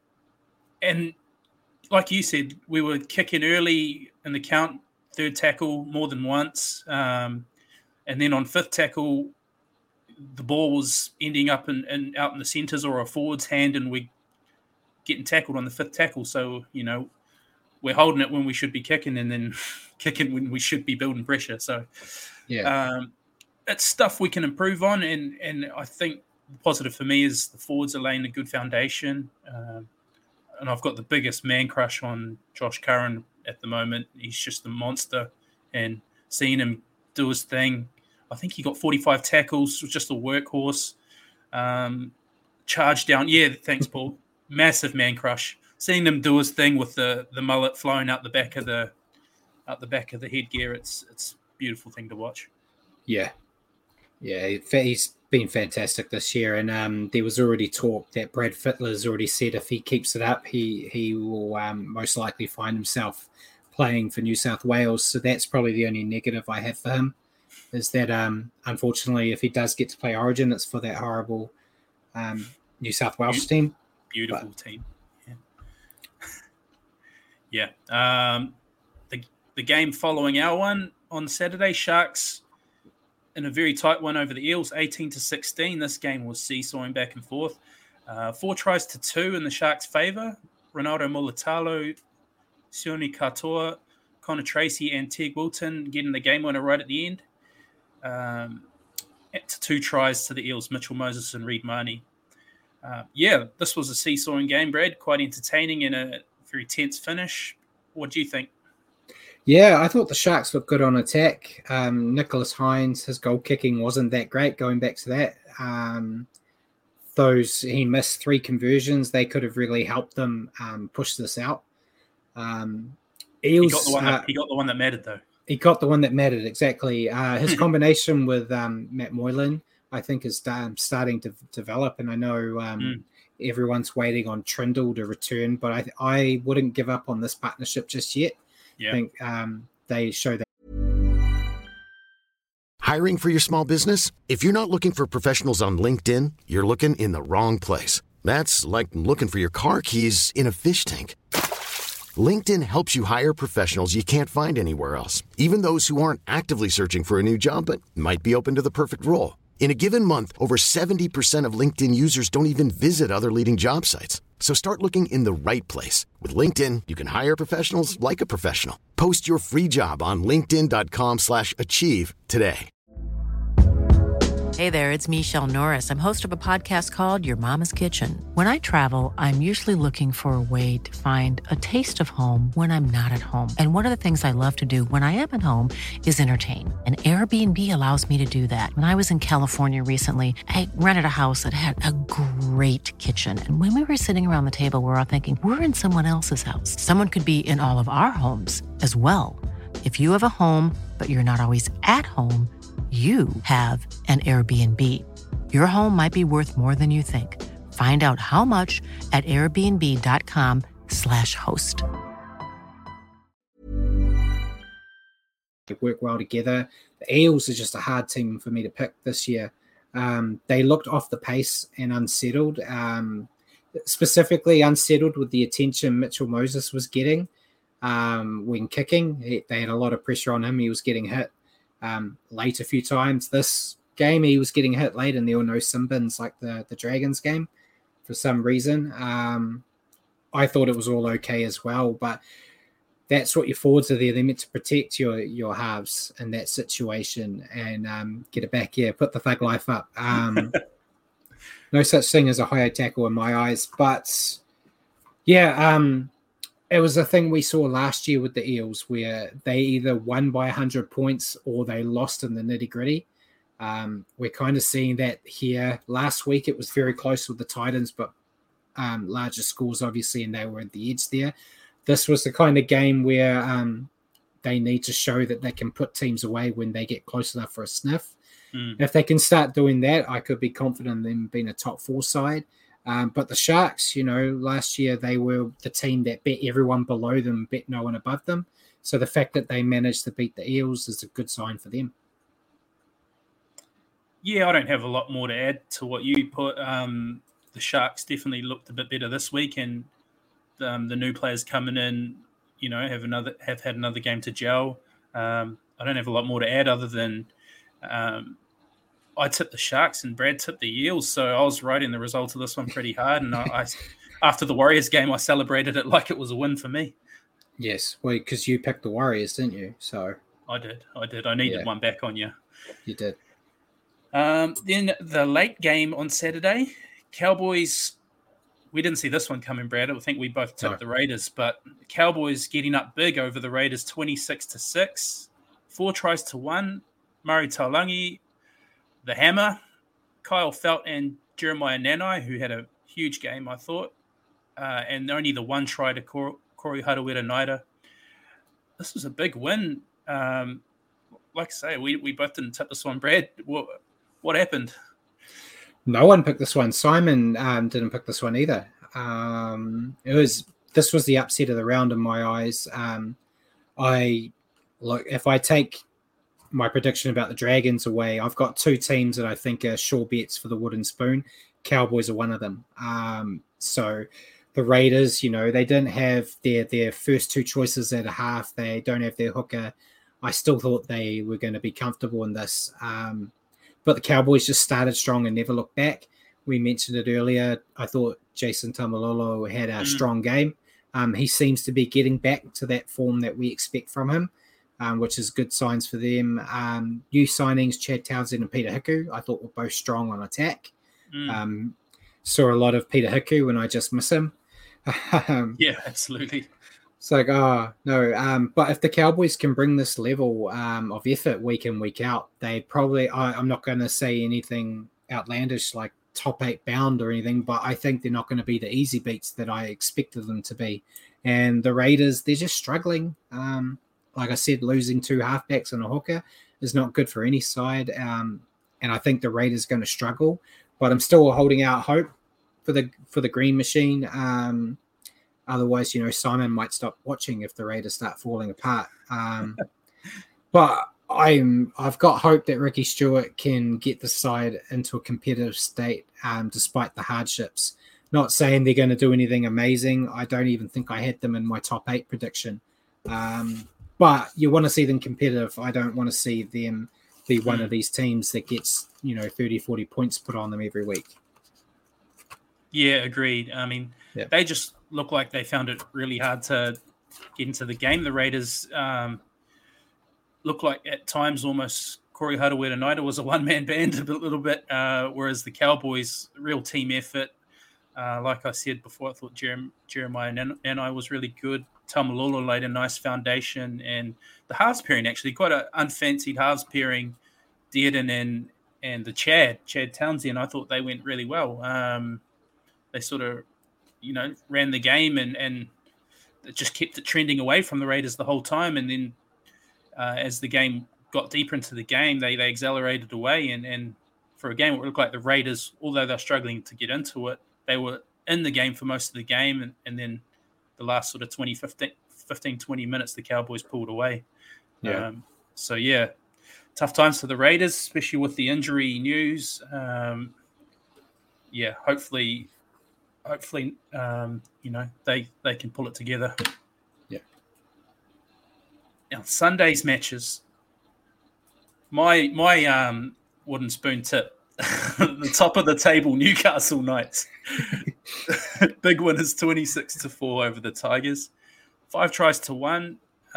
like you said, we were kicking early in the count, third tackle more than once. And then on fifth tackle, the ball was ending up in out in the centres or a forward's hand, and we getting tackled on the fifth tackle. So, we're holding it when we should be kicking, and then kicking when we should be building pressure. So, it's stuff we can improve on. And I think the positive for me is the forwards are laying a good foundation. And I've got the biggest man crush on Josh Curran at the moment. He's just a monster, and seeing him do his thing. I think he got 45 tackles, was just a workhorse. Charge down. Yeah, thanks, Paul. Massive man crush. Seeing him do his thing with the mullet flowing out the back of the headgear, it's a beautiful thing to watch. Yeah, he's been fantastic this year, and there was already talk that Brad Fittler's already said if he keeps it up, he will most likely find himself playing for New South Wales. So that's probably the only negative I have for him, is that unfortunately, if he does get to play Origin, it's for that horrible New South Wales team. Beautiful team. Yeah. The game following our one on Saturday, Sharks in a very tight one over the Eels, 18-16. This game was seesawing back and forth. 4 tries to 2 in the Sharks' favour. Ronaldo Mulitalo, Sione Katoa, Connor Tracy, and Tig Wilton getting the game winner right at the end. To 2 tries to the Eels, Mitchell Moses and Reid Marnie. This was a seesawing game, Brad. Quite entertaining and a very tense finish. What do you think? Yeah, I thought the Sharks looked good on attack. Nicholas Hines, his goal kicking wasn't that great, going back to that. He missed 3 conversions. They could have really helped them push this out. Eels, he got the one that mattered, though. He got the one that mattered, exactly. His combination with Matt Moylan, I think, is starting to develop. And I know everyone's waiting on Trindle to return, but I wouldn't give up on this partnership just yet. Yeah. I think they show that. Hiring for your small business? If you're not looking for professionals on LinkedIn, you're looking in the wrong place. That's like looking for your car keys in a fish tank. LinkedIn helps you hire professionals you can't find anywhere else, even those who aren't actively searching for a new job but might be open to the perfect role. In a given month, over 70% of LinkedIn users don't even visit other leading job sites. So start looking in the right place. With LinkedIn, you can hire professionals like a professional. Post your free job on linkedin.com/achieve today. Hey there, it's Michelle Norris. I'm host of a podcast called Your Mama's Kitchen. When I travel, I'm usually looking for a way to find a taste of home when I'm not at home. And one of the things I love to do when I am at home is entertain. And Airbnb allows me to do that. When I was in California recently, I rented a house that had a great kitchen. And when we were sitting around the table, we were all thinking, we're in someone else's house. Someone could be in all of our homes as well. If you have a home, but you're not always at home, you have an Airbnb. Your home might be worth more than you think. Find out how much at airbnb.com/host. They work well together. The Eels is just a hard team for me to pick this year. They looked off the pace and unsettled. specifically unsettled with the attention Mitchell Moses was getting when kicking. They had a lot of pressure on him. He was getting hit late a few times. This game, he was getting hit late, and there were no sin bins like the Dragons game for some reason. I thought it was all okay as well, but that's what your forwards are there. They're meant to protect your halves in that situation and get it back here, put the thug life up. No such thing as a high tackle in my eyes. But, yeah, it was a thing we saw last year with the Eels where they either won by 100 points or they lost in the nitty-gritty. We're kind of seeing that here. Last week it was very close with the Titans, but larger scores, obviously, and they were at the edge there. This was the kind of game where they need to show that they can put teams away when they get close enough for a sniff. If they can start doing that, I could be confident in them being a top 4 side. But the Sharks, last year they were the team that bet everyone below them, bet no one above them. So the fact that they managed to beat the Eels is a good sign for them. Yeah, I don't have a lot more to add to what you put. The Sharks definitely looked a bit better this week, and the new players coming in, have had another game to gel. I don't have a lot more to add other than I tipped the Sharks and Brad tipped the Eels, so I was right in the result of this one pretty hard. And I after the Warriors game, I celebrated it like it was a win for me. Yes, well, because you picked the Warriors, didn't you? So I did. I needed one back on you. You did. Then the late game on Saturday, Cowboys. We didn't see this one coming, Brad. I think we both tipped the Raiders, but Cowboys getting up big over the Raiders, 26-6, 4 tries to 1. Murray Taulagi, the hammer, Kyle Felt, and Jeremiah Nanai, who had a huge game, I thought, and only the 1 try to Corey Harawira-Naera. This was a big win. Like I say, we both didn't tip this one, Brad. What happened? No one picked this one. Simon didn't pick this one either. This was the upset of the round in my eyes. If I take my prediction about the Dragons away, I've got 2 teams that I think are sure bets for the wooden spoon. Cowboys are one of them. So the Raiders, they didn't have their first 2 choices at a half. They don't have their hooker. I still thought they were going to be comfortable in this. But the Cowboys just started strong and never looked back. We mentioned it earlier. I thought Jason Taumalolo had a strong game. He seems to be getting back to that form that we expect from him, which is good signs for them. New signings, Chad Townsend and Peter Hiku, I thought were both strong on attack. Saw a lot of Peter Hiku and I just miss him. Yeah, absolutely. It's like, no. But if the Cowboys can bring this level of effort week in, week out, they probably, I'm not going to say anything outlandish like top 8 bound or anything, but I think they're not going to be the easy beats that I expected them to be. And the Raiders, they're just struggling. Like I said, losing 2 halfbacks and a hooker is not good for any side. And I think the Raiders are going to struggle, but I'm still holding out hope for the Green Machine. Otherwise, Simon might stop watching if the Raiders start falling apart. But I've got hope that Ricky Stewart can get the side into a competitive state despite the hardships. Not saying they're going to do anything amazing. I don't even think I had them in my top 8 prediction. But you want to see them competitive. I don't want to see them be one of these teams that gets 30, 40 points put on them every week. Yeah, agreed. I mean, They just look like they found it really hard to get into the game. The Raiders look like at times almost Corey Harawira-Naera was a one-man band a little bit, whereas the Cowboys, real team effort. Like I said before, I thought Jeremiah Nanai was really good. Taumalolo laid a nice foundation, and the halves pairing actually quite an unfancied halves pairing, Dearden and the Chad Townsend. I thought they went really well. They sort of, ran the game and it just kept it trending away from the Raiders the whole time. And then as the game got deeper into the game, they accelerated away. And for a game, it looked like the Raiders, although they're struggling to get into it, they were in the game for most of the game. And then the last sort of 15, 20 minutes, the Cowboys pulled away. Yeah. Tough times for the Raiders, especially with the injury news. Hopefully hopefully, they can pull it together. Yeah. Now, Sunday's matches. My wooden spoon tip. The top of the table, Newcastle Knights. Big winners 26-4 over the Tigers. 5-1.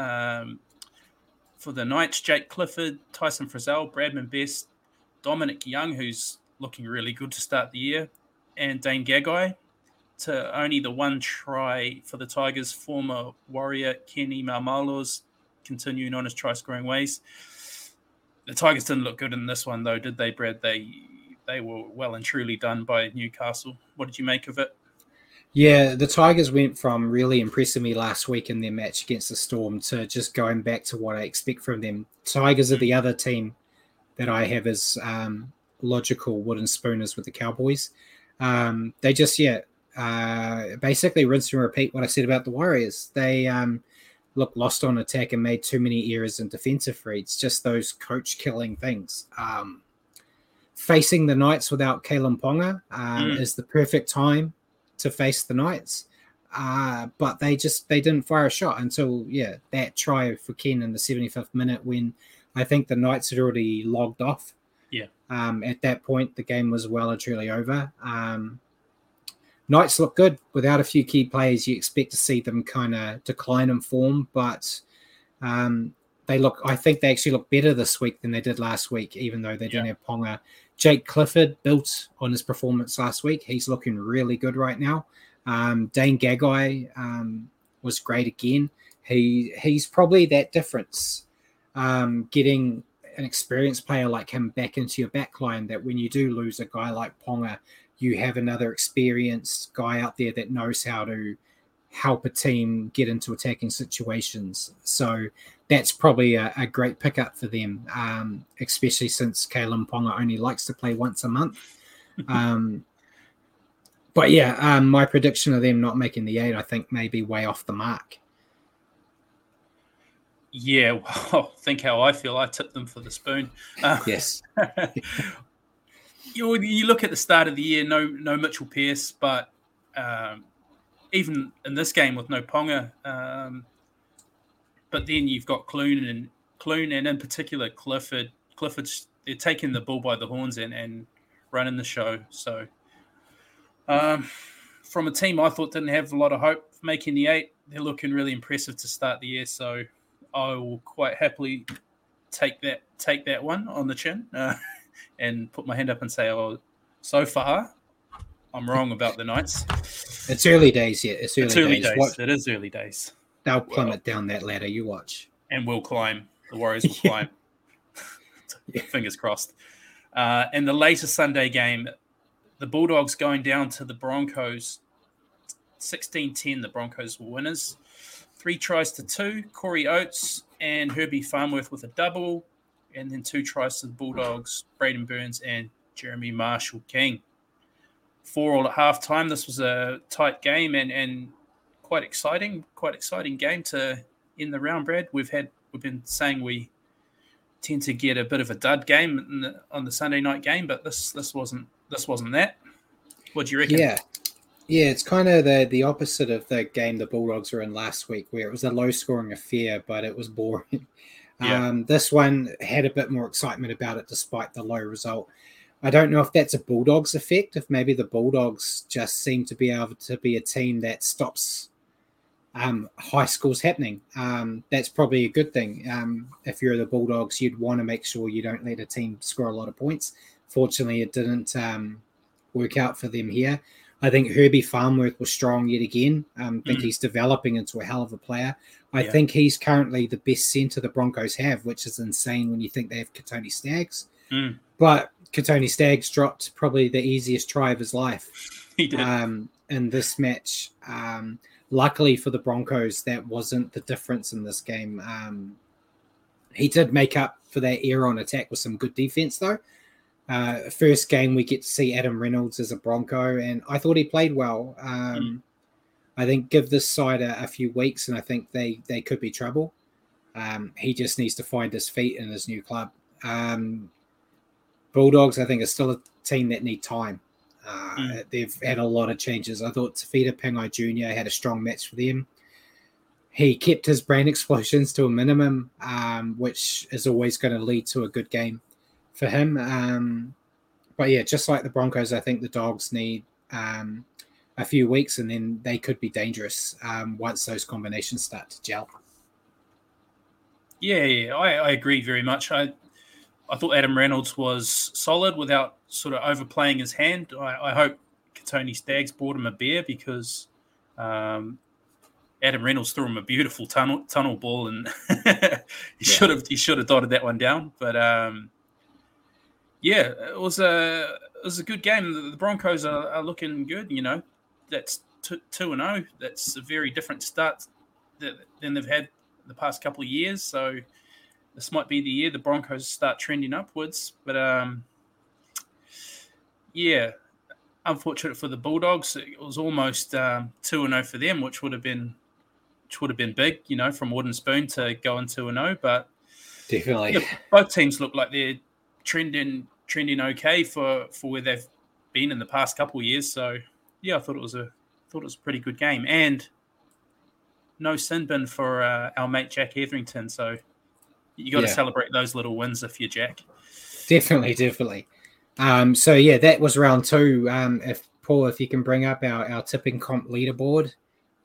For the Knights, Jake Clifford, Tyson Frizzell, Bradman Best, Dominic Young, who's looking really good to start the year, and Dane Gagai. To only the 1 try for the Tigers, former Warrior Kenny Maumalos continuing on his try-scoring ways. The Tigers didn't look good in this one, though, did they, Brad? They were well and truly done by Newcastle. What did you make of it? Yeah, the Tigers went from really impressing me last week in their match against the Storm to just going back to what I expect from them. Tigers are the other team that I have as logical wooden spooners with the Cowboys. They just, basically rinse and repeat what I said about the Warriors. They looked lost on attack and made too many errors in defensive reads, just those coach-killing things. Facing the Knights without Kalen Ponga is the perfect time to face the Knights. But they didn't fire a shot until, that try for Ken in the 75th minute when I think the Knights had already logged off. Yeah. At that point, the game was well and truly over. Knights look good. Without a few key players, you expect to see them kind of decline in form, but I think they actually look better this week than they did last week, even though they didn't have Ponga. Jake Clifford built on his performance last week. He's looking really good right now. Dane Gagai was great again. He's probably that difference, getting an experienced player like him back into your back line, that when you do lose a guy like Ponga, you have another experienced guy out there that knows how to help a team get into attacking situations. So that's probably a great pickup for them, especially since Kalen Ponga only likes to play once a month. But my prediction of them not making the 8, I think, may be way off the mark. Yeah, well, think how I feel. I tipped them for the spoon. Yes. You look at the start of the year, no Mitchell Pearce, but even in this game with no Ponga, but then you've got Clune and in particular Clifford. Clifford's, they're taking the bull by the horns and running the show. So from a team I thought didn't have a lot of hope for making the 8, they're looking really impressive to start the year. So I will quite happily take that one on the chin and put my hand up and say, so far I'm wrong about the Knights. It's early days yet. It's early days. It is early days. They'll plummet down that ladder. You watch. And we'll climb. The Warriors will climb. Fingers crossed. In the later Sunday game, the Bulldogs going down to the Broncos. 16-10, the Broncos were winners. 3-2. Corey Oates and Herbie Farnworth with a double. And then 2 tries to the Bulldogs, Braden Burns and Jeremy Marshall-King. 4 all at halftime. This was a tight game and quite exciting game to end the round, Brad. We've been saying we tend to get a bit of a dud game on the Sunday night game, but this wasn't that. What do you reckon? Yeah, it's kind of the opposite of the game the Bulldogs were in last week, where it was a low-scoring affair, but it was boring. Yeah. This one had a bit more excitement about it despite the low result. I don't know if that's a Bulldogs effect, if maybe the Bulldogs just seem to be able to be a team that stops high scores happening. That's probably a good thing. If you're the Bulldogs, you'd want to make sure you don't let a team score a lot of points. Fortunately, it didn't work out for them here. I think Herbie Farnworth was strong yet again. I think he's developing into a hell of a player. I think he's currently the best centre the Broncos have, which is insane when you think they have Katoni Staggs. But Katoni Staggs dropped probably the easiest try of his life. He did. In this match. Luckily for the Broncos, that wasn't the difference in this game. He did make up for that error on attack with some good defense, though. First game, we get to see Adam Reynolds as a Bronco, and I thought he played well. I think give this side a few weeks, and I think they could be trouble. He just needs to find his feet in his new club. Bulldogs, I think, are still a team that need time. They've had a lot of changes. I thought Tafita Pingai Jr. had a strong match for them. He kept his brain explosions to a minimum, which is always going to lead to a good game for him. But yeah, just like the Broncos, I think the Dogs need a few weeks, and then they could be dangerous once those combinations start to gel. Yeah, I agree very much. I thought Adam Reynolds was solid without sort of overplaying his hand. I hope Tony Staggs brought him a beer because Adam Reynolds threw him a beautiful tunnel ball, and he should have dotted that one down. But it was a good game. The Broncos are looking good. You know, that's 2-0. That's a very different start than they've had the past couple of years. So this might be the year the Broncos start trending upwards. But unfortunate for the Bulldogs. It was almost 2-0 for them, which would have been big, you know, from wooden spoon to going 2-0. But definitely, both teams look like they're trending okay for where they've been in the past couple of years. So yeah, I thought it was a pretty good game, and no sin bin for our mate Jack Etherington. So you got to celebrate those little wins if you're Jack. Definitely. So yeah, that was round 2. If Paul, if you can bring up our tipping comp leaderboard.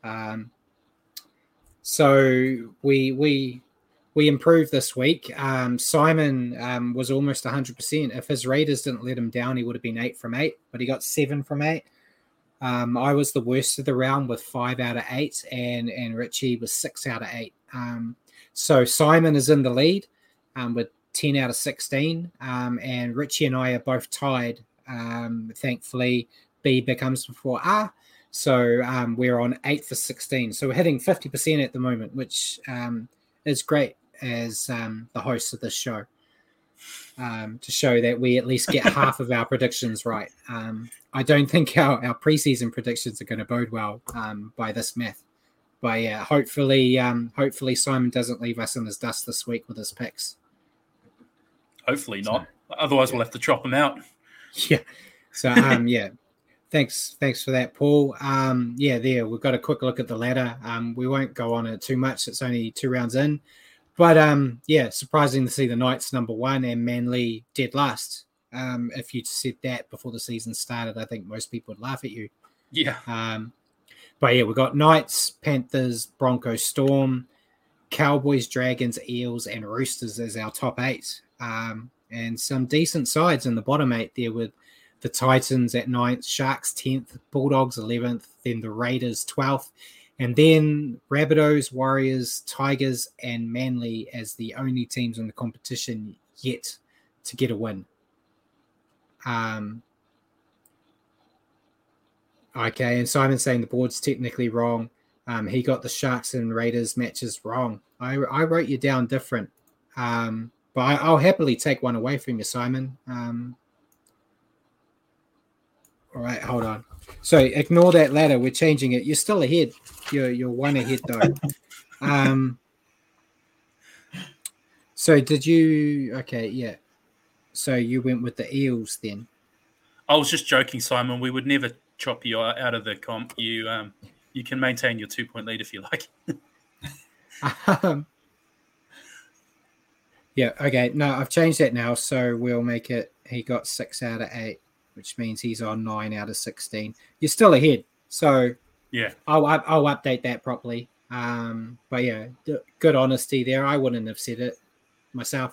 So we improved this week. Simon was almost 100%. If his Raiders didn't let him down, he would have been 8 from 8, but he got 7 from 8. I was the worst of the round with 5 out of 8, and Richie was 6 out of 8. So Simon is in the lead with 10 out of 16, and Richie and I are both tied. Thankfully, B becomes before A. So we're on 8 for 16. So we're hitting 50% at the moment, which is great as the host of this show, to show that we at least get half of our predictions right. I don't think our preseason predictions are going to bode well by this math. But yeah, hopefully Simon doesn't leave us in his dust this week with his picks. Hopefully not. Otherwise, we'll have to chop him out. Yeah. So yeah. Thanks for that, Paul. There we've got a quick look at the ladder. We won't go on it too much. It's only 2 rounds in, but surprising to see the Knights number 1 and Manly dead last. If you said that before the season started, I think most people would laugh at you. Yeah. But yeah, we've got Knights, Panthers, Broncos, Storm, Cowboys, Dragons, Eels, and Roosters as our top 8. And some decent sides in the bottom 8 there with the Titans at 9th, Sharks 10th, Bulldogs 11th, then the Raiders 12th, and then Rabbitohs, Warriors, Tigers, and Manly as the only teams in the competition yet to get a win. Okay, and Simon's saying the board's technically wrong. He got the Sharks and Raiders matches wrong. I wrote you down different, but I'll happily take one away from you, Simon. All right, hold on. So ignore that ladder. We're changing it. You're still ahead. You're 1 ahead though. So did you? Okay, yeah. So you went with the Eels then. I was just joking, Simon. We would never chop you out of the comp. You can maintain your 2-point lead if you like. Yeah. Okay. No, I've changed that now. So we'll make it. He got 6 out of 8. Which means he's on 9 out of 16. You're still ahead. So yeah, I'll update that properly. But yeah, good honesty there. I wouldn't have said it myself.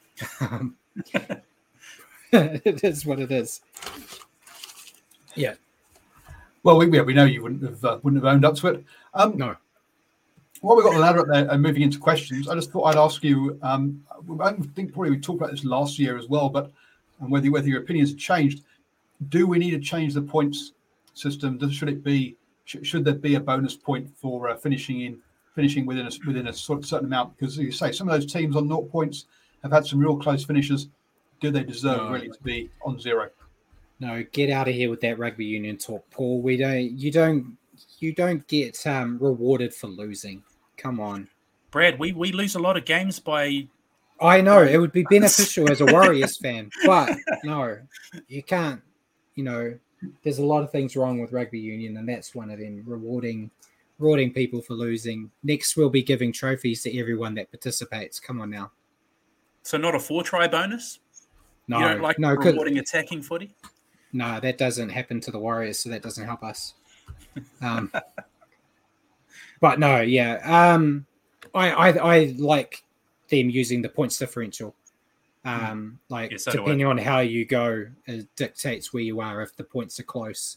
It is what it is. Yeah. Well, we know you wouldn't have owned up to it. No. While we've got the ladder up there and moving into questions, I just thought I'd ask you. I think probably we talked about this last year as well, but whether your opinions have changed. Do we need to change the points system? Should there be a bonus point for finishing within a certain amount? Because as you say, some of those teams on 0 points have had some real close finishes. Do they deserve really to be on 0? No, get out of here with that rugby union talk, Paul. You don't get rewarded for losing. Come on, Brad. We lose a lot of games by. I know it would be beneficial as a Warriors fan, but no, you can't. there's a lot of things wrong with rugby union, and that's one of them. Rewarding people for losing. Next, we'll be giving trophies to everyone that participates. Come on now. So not a 4-try bonus? No, you don't like rewarding attacking footy? No, that doesn't happen to the Warriors, so that doesn't help us. But no, yeah. I like them using the points differential. Depending on how you go, it dictates where you are if the points are close.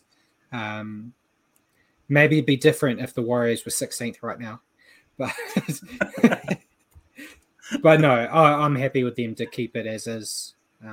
Maybe it'd be different if the Warriors were 16th right now. But but no, I'm happy with them to keep it as is.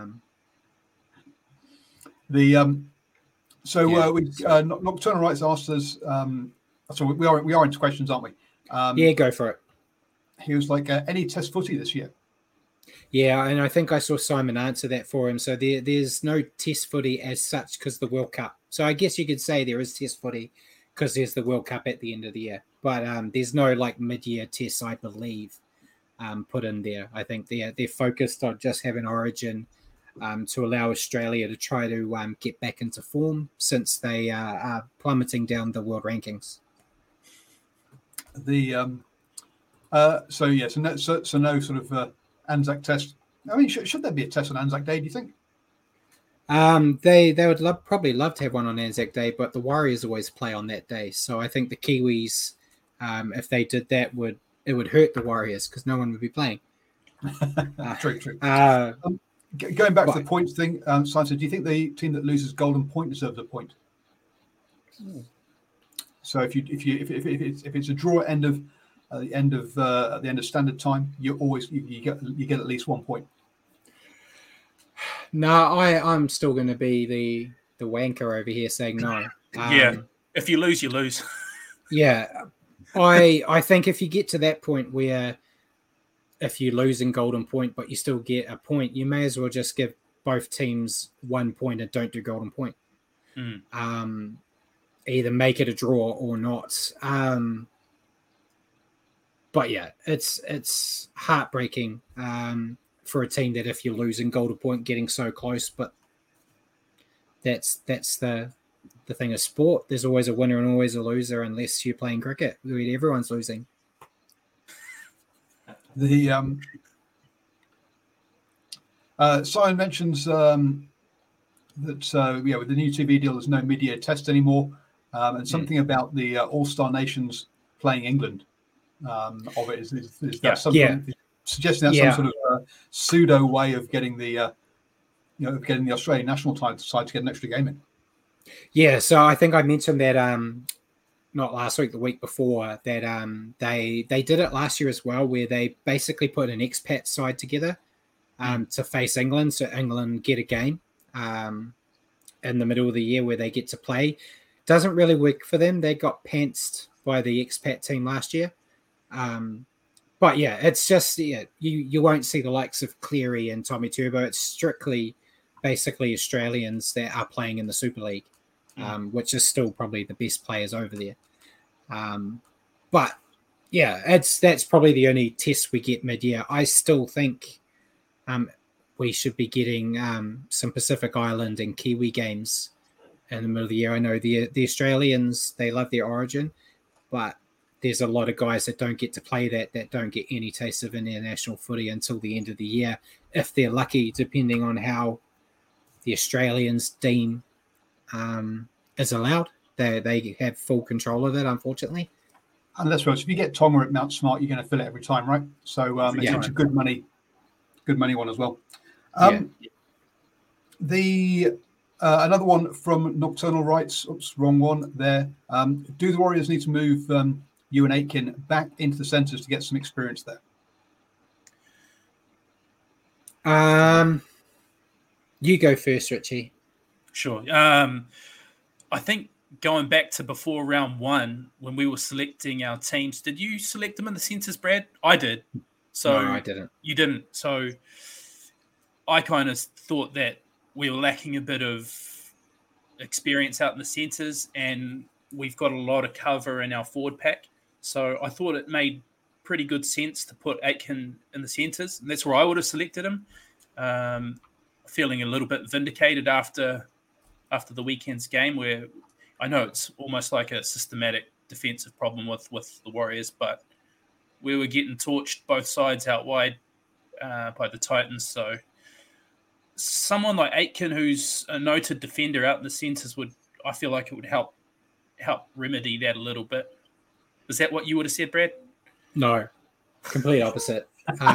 Nocturnal Rights asked us. So we are into questions, aren't we? Yeah, go for it. He was like, any Test footy this year? Yeah, and I think I saw Simon answer that for him. So there's no Test footy as such because the World Cup. So I guess you could say there is Test footy because there's the World Cup at the end of the year. But there's no like mid-year tests, I believe, put in there. I think they're focused on just having Origin to allow Australia to try to get back into form since they are plummeting down the world rankings. So no sort of Anzac Test. I mean, should there be a test on Anzac Day, do you think? They would probably love to have one on Anzac Day, but the Warriors always play on that day. So I think the Kiwis, if they did that, it would hurt the Warriors because no one would be playing. True. Going back to the points thing, Simon, do you think the team that loses Golden Point deserves a point? So if it's a draw at the end of standard time, you get at least 1 point. No, I'm still going to be the wanker over here saying no. If you lose, you lose. Yeah, I think if you get to that point where if you lose in Golden Point but you still get a point, you may as well just give both teams 1 point and don't do Golden Point. Either make it a draw or not. But yeah, it's heartbreaking for a team that if you lose in Golden Point, getting so close. But that's the thing of sport. There's always a winner and always a loser, unless you're playing cricket. Everyone's losing. Simon mentions that with the new TV deal, there's no mid-year test anymore, and something about the All-Star Nations playing England. Of it is that something suggesting that's some sort of pseudo way of getting the Australian national side to get an extra game in. Yeah, so I think I mentioned that not last week, the week before, that they did it last year as well, where they basically put an expat side together to face England, so England get a game in the middle of the year where they get to play. Doesn't really work for them. They got pantsed by the expat team last year. But yeah, it's just you won't see the likes of Cleary and Tommy Turbo. It's strictly basically Australians that are playing in the Super League, which is still probably the best players over there. But yeah, that's probably the only test we get mid-year. I still think we should be getting some Pacific Island and Kiwi games in the middle of the year. I know the Australians, they love their Origin, but there's a lot of guys that don't get to play that don't get any taste of international footy until the end of the year, if they're lucky, depending on how the Australians deem is allowed. They have full control of it, unfortunately. Unless, if you get Tonga at Mount Smart, you're going to fill it every time, right? So it's a good money one as well. Another one from Nocturnal Rights. Oops, wrong one there. Do the Warriors need to move Ewan Aitken back into the centres to get some experience there? You go first, Richie. Sure. I think going back to before round one, when we were selecting our teams, did you select them in the centres, Brad? I did. So no, I didn't. You didn't. So I kind of thought that we were lacking a bit of experience out in the centres, and we've got a lot of cover in our forward pack. So I thought it made pretty good sense to put Aitken in the centres, and that's where I would have selected him. Feeling a little bit vindicated after after the weekend's game, where I know it's almost like a systematic defensive problem with the Warriors, but we were getting torched both sides out wide by the Titans. So someone like Aitken, who's a noted defender out in the centres, I feel like it would help remedy that a little bit. Is that what you would have said, Brad? No, complete opposite.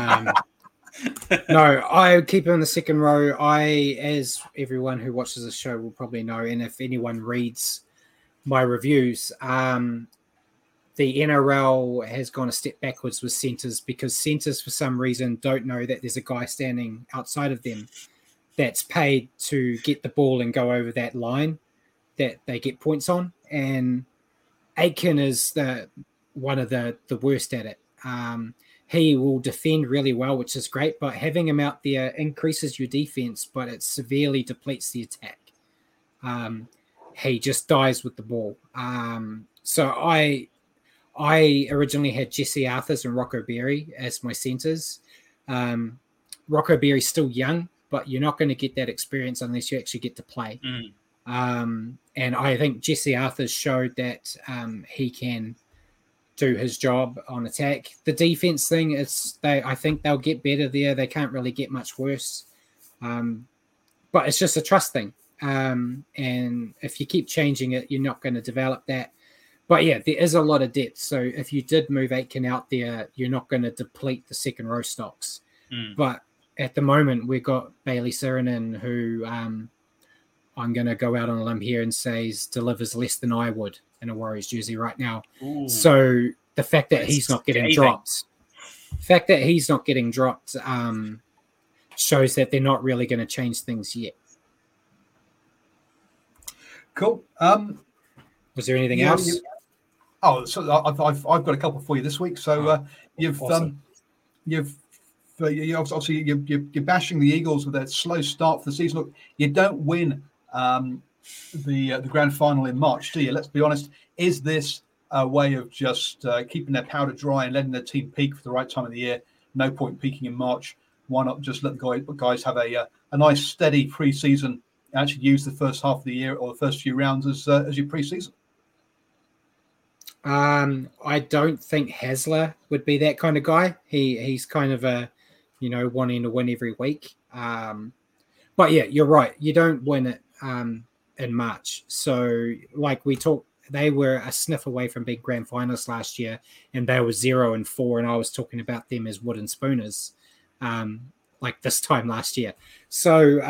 No, I keep him in the second row. As everyone who watches the show will probably know, and if anyone reads my reviews, the NRL has gone a step backwards with centres, because centres, for some reason, don't know that there's a guy standing outside of them that's paid to get the ball and go over that line that they get points on. And Aitken is one of the worst at it. He will defend really well, which is great, but having him out there increases your defense, but it severely depletes the attack. He just dies with the ball. So I originally had Jesse Arthurs and Rocco Berry as my centers. Rocco Berry's still young, but you're not going to get that experience unless you actually get to play. And I think Jesse Arthurs showed that he can do his job on attack. The defense thing I think they'll get better there. They can't really get much worse. But it's just a trust thing. And if you keep changing it, you're not going to develop that. But yeah, there is a lot of depth. So if you did move Aitken out there, you're not going to deplete the second row stocks. But at the moment, we've got Bailey Sirenen, who I'm going to go out on a limb here and say delivers less than I would in a Warriors jersey right now. Ooh. So the fact that he's not getting dropped, shows that they're not really going to change things yet. Cool. Was there anything else? So I've got a couple for you this week. So you've obviously you're bashing the Eagles with that slow start for the season. Look, you don't win the grand final in March, do you? Let's be honest. Is this a way of just keeping their powder dry and letting their team peak for the right time of the year? No point peaking in March. Why not just let the guys have a nice steady pre-season and actually use the first half of the year or the first few rounds as your pre-season? I don't think Hasler would be that kind of guy. He's kind of a, wanting to win every week. But yeah, you're right. You don't win it in March. So like we talked, they were a sniff away from being grand finalists last year, and they were 0-4. And I was talking about them as wooden spooners, like this time last year. So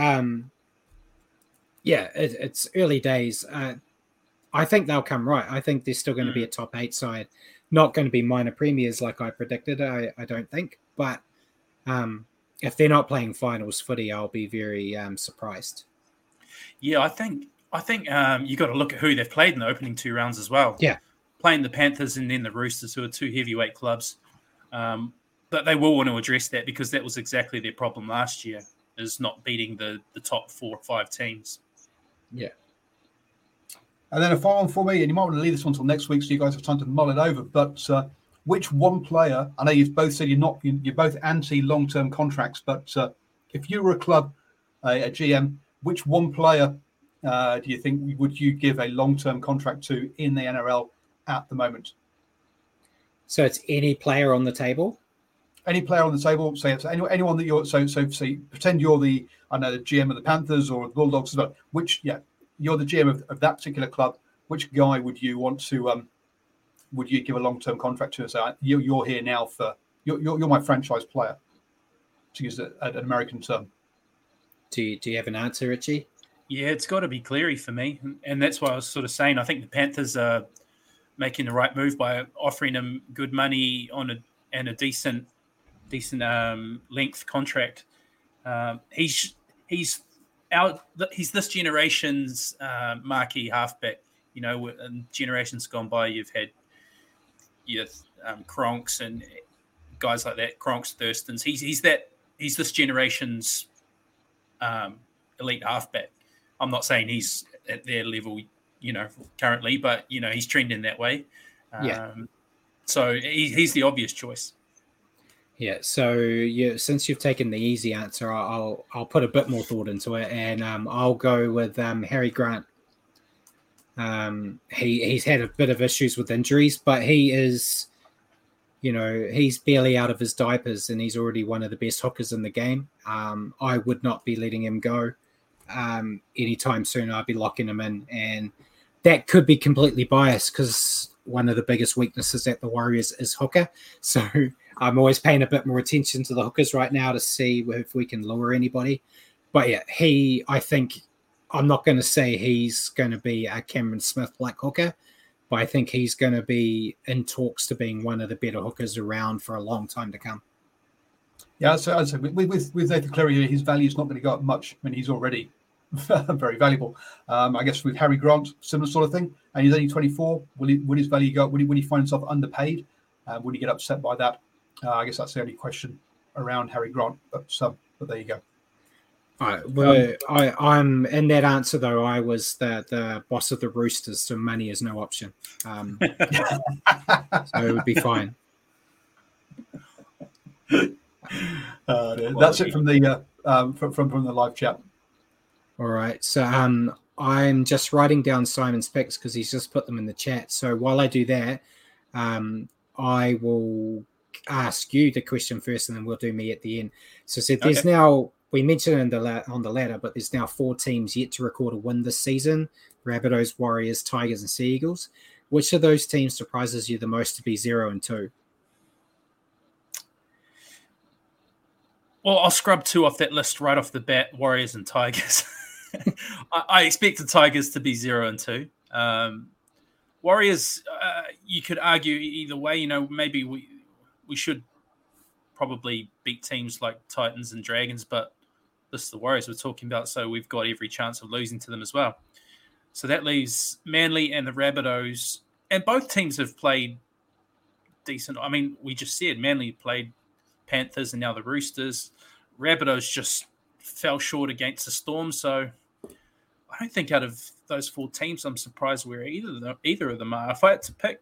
it's early days. I think they'll come right. I think they're still going to be a top 8 side, not going to be minor premiers like I predicted. I don't think, but if they're not playing finals footy, I'll be very surprised. Yeah, I think you got to look at who they've played in the opening 2 rounds as well. Yeah, playing the Panthers and then the Roosters, who are 2 heavyweight clubs. But they will want to address that, because that was exactly their problem last year, is not beating the top 4 or 5 teams. Yeah. And then a final one for me, and you might want to leave this one until next week so you guys have time to mull it over. But which one player? I know you've both said you're both anti long-term contracts, but if you were a club, a GM, which one player do you think would you give a long-term contract to in the NRL at the moment? So it's any player on the table. Any player on the table. Say it's anyone that you're. So pretend you're the GM of the Panthers or the Bulldogs. You're the GM of that particular club. Which guy would you want to? Would you give a long-term contract to? So you're here now for you're my franchise player, to use an American term. Do you have an answer, Richie? Yeah, it's got to be Cleary for me, and that's why I was sort of saying I think the Panthers are making the right move by offering him good money and a decent length contract. He's this generation's marquee halfback. In generations gone by, you've had Cronks and guys like that, Cronks, Thurstons. He's this generation's elite halfback. I'm not saying he's at their level, currently, but he's trending that way. So he's the obvious choice. Yeah, so since you've taken the easy answer, I'll put a bit more thought into it, and I'll go with Harry Grant. He's had a bit of issues with injuries, but he is, he's barely out of his diapers, and he's already one of the best hookers in the game. I would not be letting him go anytime soon. I'd be locking him in, and that could be completely biased because one of the biggest weaknesses at the Warriors is hooker. So I'm always paying a bit more attention to the hookers right now to see if we can lure anybody. But yeah, I think I'm not going to say he's going to be a Cameron Smith-like hooker, but I think he's going to be in talks to being one of the better hookers around for a long time to come. Yeah, so with Nathan Cleary, his value is not going to go up much. I mean, he's already very valuable. I guess with Harry Grant, similar sort of thing, and he's only 24. Will his value go up? Will he find himself underpaid? Will he get upset by that? I guess that's the only question around Harry Grant. But there you go. All right. Well, I'm in that answer though. I was the boss of the Roosters, so money is no option. So it would be fine. That's it from the from the live chat. All right. So I'm just writing down Simon's picks because he's just put them in the chat. So while I do that, I will ask you the question first, and then we'll do me at the end. So there's now, we mentioned on the ladder, but there's now 4 teams yet to record a win this season: Rabbitohs, Warriors, Tigers, and Sea Eagles. Which of those teams surprises you the most to be 0-2? Well, I'll scrub 2 off that list right off the bat: Warriors and Tigers. I expect the Tigers to be 0-2. Warriors, you could argue either way. Maybe we should probably beat teams like Titans and Dragons, but this is the Warriors we're talking about, so we've got every chance of losing to them as well. So that leaves Manly and the Rabbitohs, and both teams have played decent. I mean, we just said Manly played Panthers and now the Roosters. Rabbitohs just fell short against the Storm, so I don't think out of those 4 teams, I'm surprised where either of them are. If I had to pick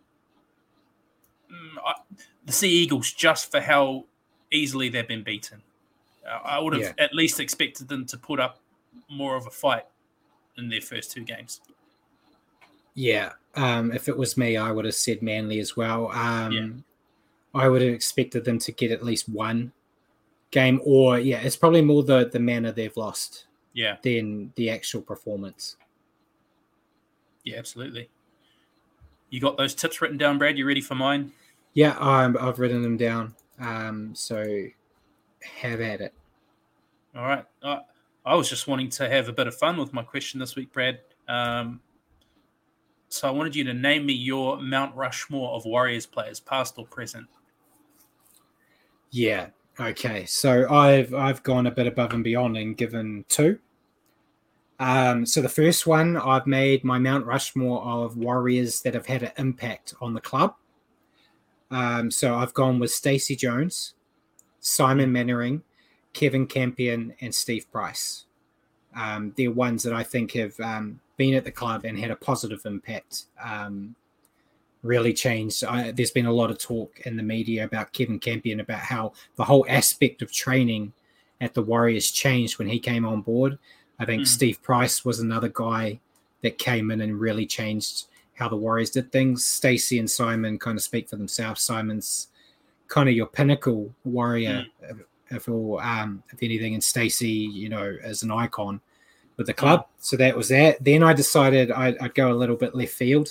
the Sea Eagles, just for how easily they've been beaten, I would have at least expected them to put up more of a fight in their first 2 games. Yeah, if it was me, I would have said Manly as well. I would have expected them to get at least 1 game, or it's probably more the manner they've lost than the actual performance. Yeah, absolutely. You got those tips written down, Brad? You ready for mine? Yeah, I've written them down. So have at it. All right. I was just wanting to have a bit of fun with my question this week, Brad. So I wanted you to name me your Mount Rushmore of Warriors players, past or present. Yeah. Okay. So I've gone a bit above and beyond and given 2. So the first one, I've made my Mount Rushmore of Warriors that have had an impact on the club. So I've gone with Stacey Jones, Simon Mannering, Kevin Campion, and Steve Price. They're ones that I think have been at the club and had a positive impact. Really changed. There's been a lot of talk in the media about Kevin Campion, about how the whole aspect of training at the Warriors changed when he came on board. I think Steve Price was another guy that came in and really changed how the Warriors did things. Stacey and Simon kind of speak for themselves. Simon's kind of your pinnacle Warrior, if anything, and Stacey, as an icon with the club. So that was that. Then I decided I'd go a little bit left field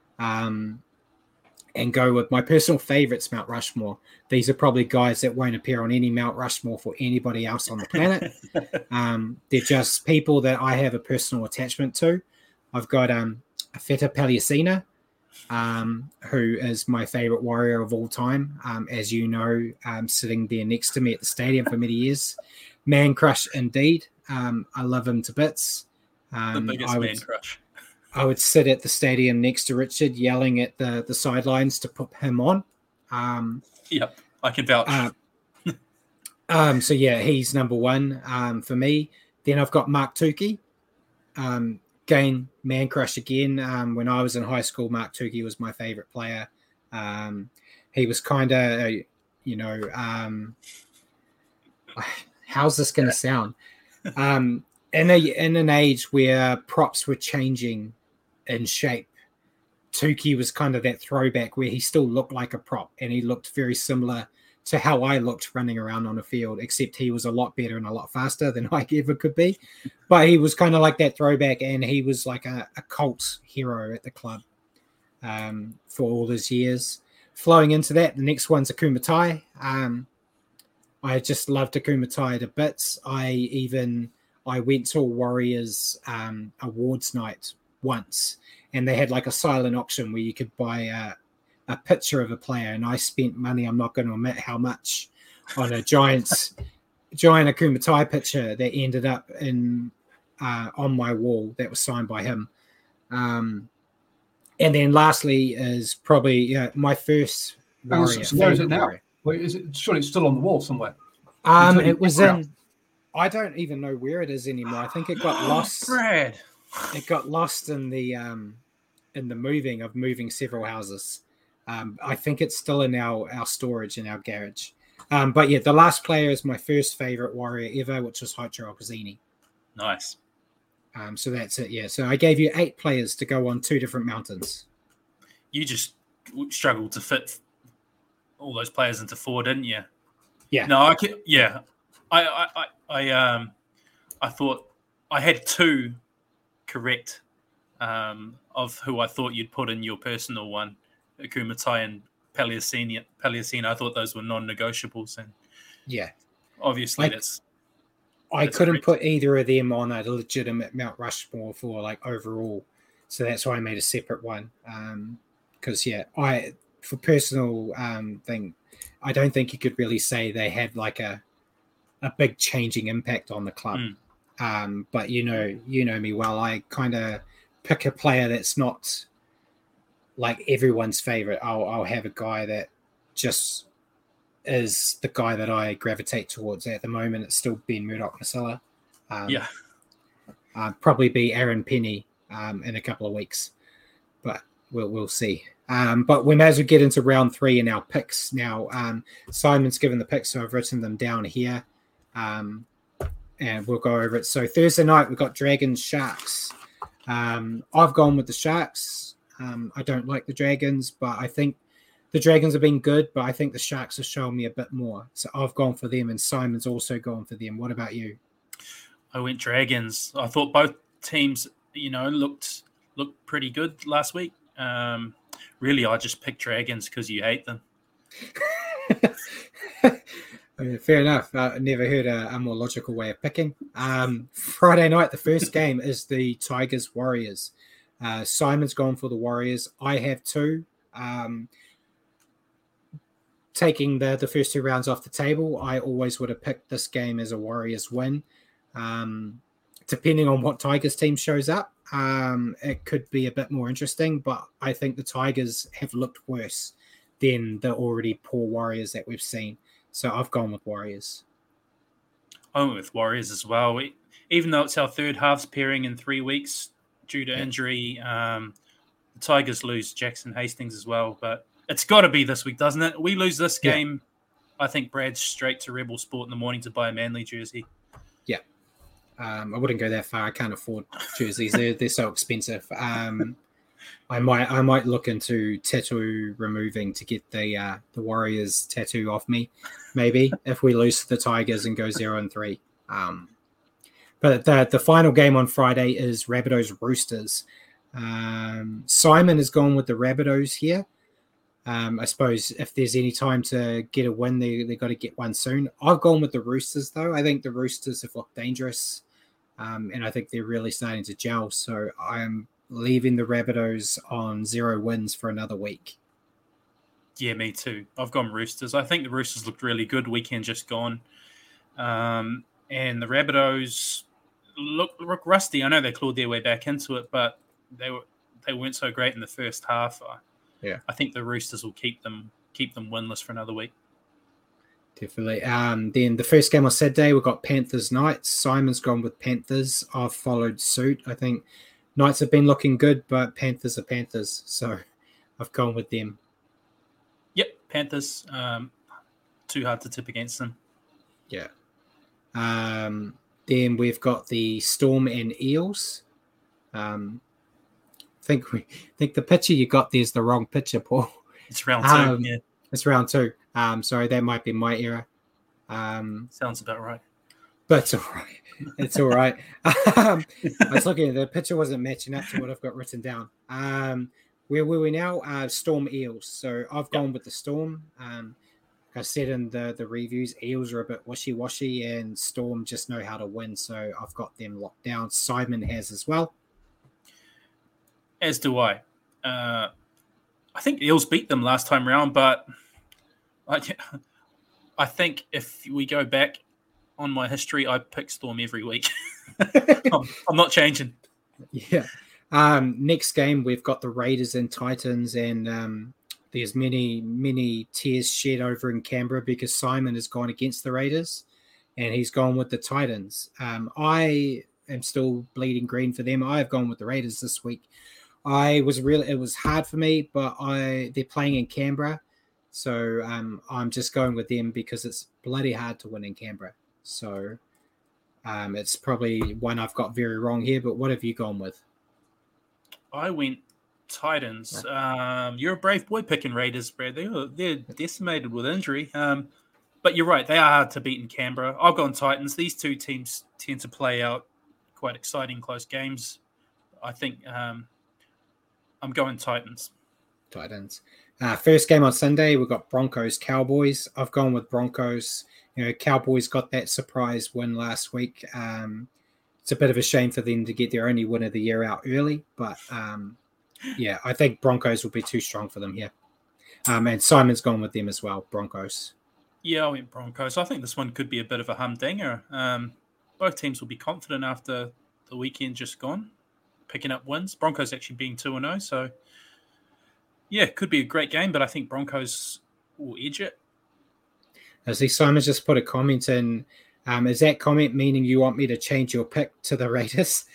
and go with my personal favorites, Mount Rushmore. These are probably guys that won't appear on any Mount Rushmore for anybody else on the planet. They're just people that I have a personal attachment to. I've got Feta Paliacina, who is my favorite Warrior of all time. As you know, sitting there next to me at the stadium for many years. Man crush indeed. I love him to bits. The biggest man crush. I would sit at the stadium next to Richard yelling at the sidelines to put him on. Yep, I can vouch. So yeah, he's number 1 for me. Then I've got Mark Tukey. Again, man crush again. When I was in high school, Mark Tukey was my favorite player. He was kind of, how's this going to sound? In an age where props were changing in shape, Tukey was kind of that throwback where he still looked like a prop, and he looked very similar to how I looked running around on a field, except he was a lot better and a lot faster than I ever could be. But he was kind of like that throwback, and he was like a cult hero at the club for all those years. Flowing into that, the next one's Akuma Tai. I just loved Akuma Tai to bits. I went to a Warriors awards night once, and they had like a silent auction where you could buy a picture of a player, and I spent money, I'm not going to admit how much, on a giant Akuma Tai picture that ended up on my wall that was signed by him. And then lastly is probably my first Warrior. So where is it now? Well, is it? Surely it's still on the wall somewhere. It was in. I don't even know where it is anymore. I think it got lost. Brad. It got lost in the moving several houses. I think it's still in our storage in our garage. But yeah, the last player is my first favorite Warrior ever, which was Haichiro Okazini. Nice. So that's it. Yeah. So I gave you 8 players to go on 2 different mountains. You just struggled to fit all those players into 4, didn't you? Yeah. No, I can. Yeah. I thought I had 2 correct of who I thought you'd put in your personal one, Akuma Tai and Paliacina. I thought those were non-negotiables, and yeah, obviously I couldn't put either of them on a legitimate Mount Rushmore for like overall, so that's why I made a separate one. Because for personal thing, I don't think you could really say they had like a big changing impact on the club. But you know me well. I kind of pick a player that's not like everyone's favorite. I'll have a guy that just is the guy that I gravitate towards. At the moment, it's still Ben Murdoch-Masila. Probably be Aaron Penny in a couple of weeks, but we'll see. But we may as well get into round 3 in our picks now. Simon's given the picks, so I've written them down here, and we'll go over it. So Thursday night we've got Dragons Sharks. I've gone with the Sharks. I don't like the Dragons, but I think the Dragons have been good, but I think the Sharks have shown me a bit more. So I've gone for them, and Simon's also gone for them. What about you? I went Dragons. I thought both teams, looked pretty good last week. Really, I just picked Dragons because you hate them. Fair enough. I never heard a more logical way of picking. Friday night, the first game is the Tigers Warriors. Simon's gone for the Warriors. I have 2. Taking the first 2 rounds off the table, I always would have picked this game as a Warriors win. Depending on what Tigers team shows up, it could be a bit more interesting, but I think the Tigers have looked worse than the already poor Warriors that we've seen. So I've gone with Warriors. I went with Warriors as well. Even though it's our third halves pairing in 3 weeks due to injury, the Tigers lose Jackson Hastings as well, but it's got to be this week, doesn't it? We lose this game, I think Brad's straight to Rebel Sport in the morning to buy a Manly jersey. Yeah. I wouldn't go that far. I can't afford jerseys. They're so expensive. I might look into tattoo removing to get the Warriors tattoo off me, maybe, if we lose to the Tigers and go 0-3. But the final game on Friday is Rabbitohs Roosters. Simon has gone with the Rabbitohs here. I suppose if there's any time to get a win, they got to get one soon. I've gone with the Roosters, though. I think the Roosters have looked dangerous, and I think they're really starting to gel. So I'm leaving the Rabbitohs on 0 wins for another week. Yeah, me too. I've gone Roosters. I think the Roosters looked really good weekend just gone. And the Rabbitohs look rusty. I know they clawed their way back into it, but they weren't so great in the first half. I think the Roosters will keep them winless for another week. Definitely. Then the first game on Saturday, we've got Panthers Knights. Simon's gone with Panthers. I've followed suit. I think Knights have been looking good, but Panthers are Panthers, so I've gone with them. Yep, Panthers. too hard to tip against them. Yeah. Then we've got the Storm and Eels. I think the picture you got there's the wrong picture, Paul. It's round 2. Yeah, it's round 2. Sorry, that might be my error. Sounds about right. But it's all right. It's all right. I was looking at the picture wasn't matching up to what I've got written down. Where were we now? Storm Eels. So I've gone with the Storm. Like I said in the reviews, Eels are a bit wishy-washy and Storm just know how to win. So I've got them locked down. Simon has as well. As do I. I think Eels beat them last time around, but I think if we go back on my history, I pick Storm every week. I'm not changing. Yeah. Next game, we've got the Raiders and Titans, and there's many tears shed over in Canberra because Simon has gone against the Raiders and he's gone with the Titans. I am still bleeding green for them. I've gone with the Raiders this week. It was hard for me, but they're playing in Canberra. So I'm just going with them because it's bloody hard to win in Canberra. So it's probably one I've got very wrong here, but what have you gone with? I went Titans. You're a brave boy picking Raiders, Brad. They're decimated with injury. But you're right, they are hard to beat in Canberra. I've gone Titans. These two teams tend to play out quite exciting, close games. I think I'm going Titans. Titans. First game on Sunday, we've got Broncos, Cowboys. I've gone with Broncos. Cowboys got that surprise win last week. It's a bit of a shame for them to get their only win of the year out early, but I think Broncos will be too strong for them here. And Simon's gone with them as well, Broncos. Yeah, I went Broncos. I think this one could be a bit of a humdinger. Both teams will be confident after the weekend just gone, picking up wins. Broncos actually being 2-0, so yeah, could be a great game, but I think Broncos will edge it. I see Simon just put a comment in. Is that comment meaning you want me to change your pick to the Raiders?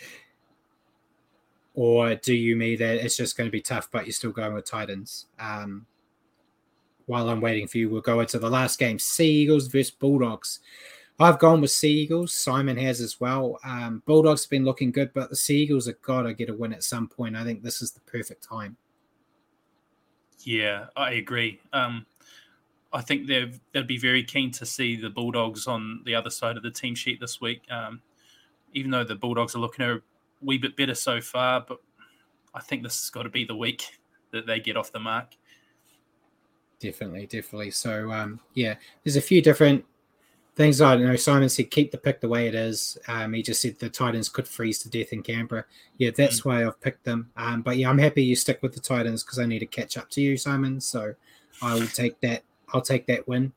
Or do you mean that it's just going to be tough, but you're still going with Titans? While I'm waiting for you, we'll go into the last game. Sea Eagles versus Bulldogs. I've gone with Sea Eagles. Simon has as well. Bulldogs have been looking good, but the Sea Eagles have got to get a win at some point. I think this is the perfect time. Yeah, I agree. I think they'd be very keen to see the Bulldogs on the other side of the team sheet this week. Even though the Bulldogs are looking a wee bit better so far, but I think this has got to be the week that they get off the mark. Definitely. So, there's a few different things. I don't know. Simon said keep the pick the way it is. He just said the Titans could freeze to death in Canberra. Yeah, that's why I've picked them. But yeah, I'm happy you stick with the Titans because I need to catch up to you, Simon. So I will take that. I'll take that win.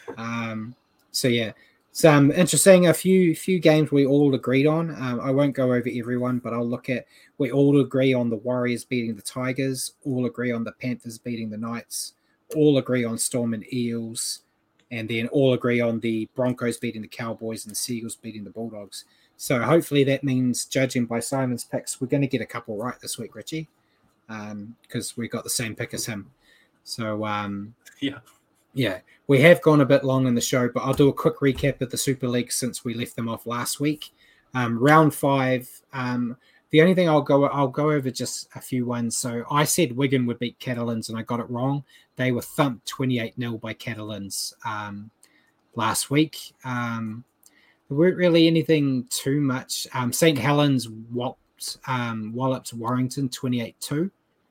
It's interesting. A few games we all agreed on. I won't go over everyone, but I'll look at. We all agree on the Warriors beating the Tigers. All agree on the Panthers beating the Knights. All agree on Storm and Eels, and then all agree on the Broncos beating the Cowboys and the Seagulls beating the Bulldogs. So hopefully that means, judging by Simon's picks, we're going to get a couple right this week, Richie, because we got the same pick as him. So yeah, we have gone a bit long in the show, but I'll do a quick recap of the Super League since we left them off last week. Round 5. The only thing I'll go over just a few ones. So I said Wigan would beat Catalans, and I got it wrong. They were thumped 28-0 by Catalans last week. There weren't really anything too much. St. Helens walloped Warrington 28-2.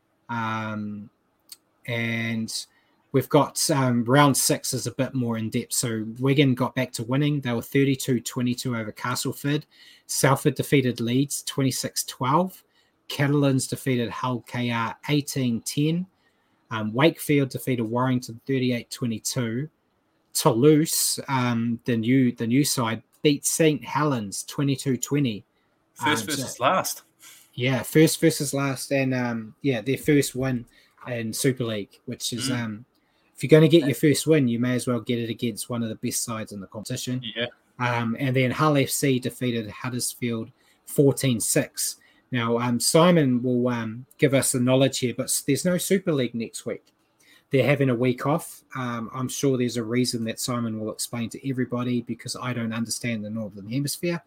And we've got round 6 is a bit more in depth. So Wigan got back to winning. They were 32-22 over Castleford. Salford defeated Leeds 26-12. Catalans defeated Hull KR 18-10. Wakefield defeated Warrington 38-22. Toulouse, the new side, beat St. Helens 22-20. First versus last. Yeah, first versus last, and their first win in Super League, which is if you're going to get your first win, you may as well get it against one of the best sides in the competition. Yeah. And then Hull FC defeated Huddersfield 14-6. Now, Simon will give us the knowledge here, but there's no Super League next week. they're having a week off. I'm sure there's a reason that Simon will explain to everybody because I don't understand the Northern Hemisphere.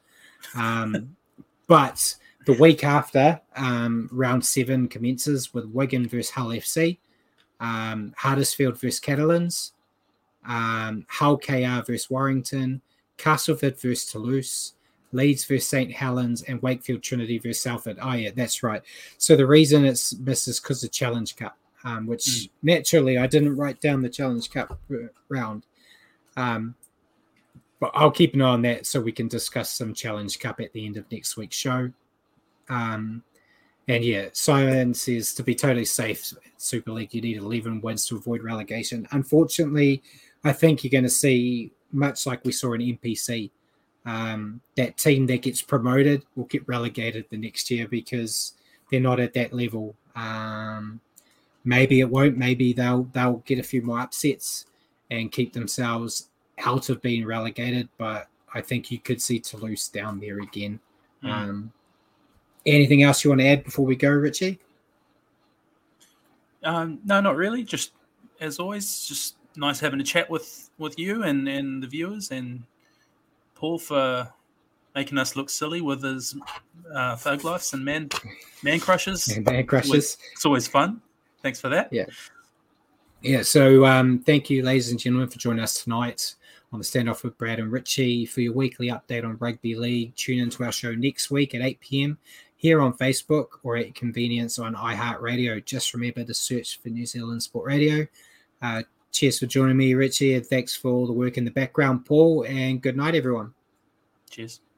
But the week after, round 7 commences with Wigan versus Hull FC, Huddersfield versus Catalans, Hull KR versus Warrington, Castleford versus Toulouse, Leeds versus St. Helens, and Wakefield Trinity versus Salford. Oh, yeah, that's right. So the reason it's missed is because of Challenge Cup, which naturally I didn't write down the Challenge Cup round. But I'll keep an eye on that so we can discuss some Challenge Cup at the end of next week's show. And yeah, Simon says to be totally safe, Super League, you need 11 wins to avoid relegation. Unfortunately, I think you're going to see, much like we saw in NPC, that team that gets promoted will get relegated the next year because they're not at that level. Maybe it won't. Maybe they'll get a few more upsets and keep themselves out of being relegated. But I think you could see Toulouse down there again. Anything else you want to add before we go, Richie? No, not really. Just as always, just nice having a chat with you and the viewers, and Paul for making us look silly with his thug lives and man crushes. And man crushes. It's always fun. Thanks for that. Yeah. So thank you, ladies and gentlemen, for joining us tonight on the Standoff with Brad and Richie for your weekly update on Rugby League. Tune into our show next week at 8 p.m. here on Facebook or at convenience on iHeartRadio. Just remember to search for New Zealand Sport Radio. Cheers for joining me, Richie, and thanks for all the work in the background, Paul, and good night, everyone. Cheers.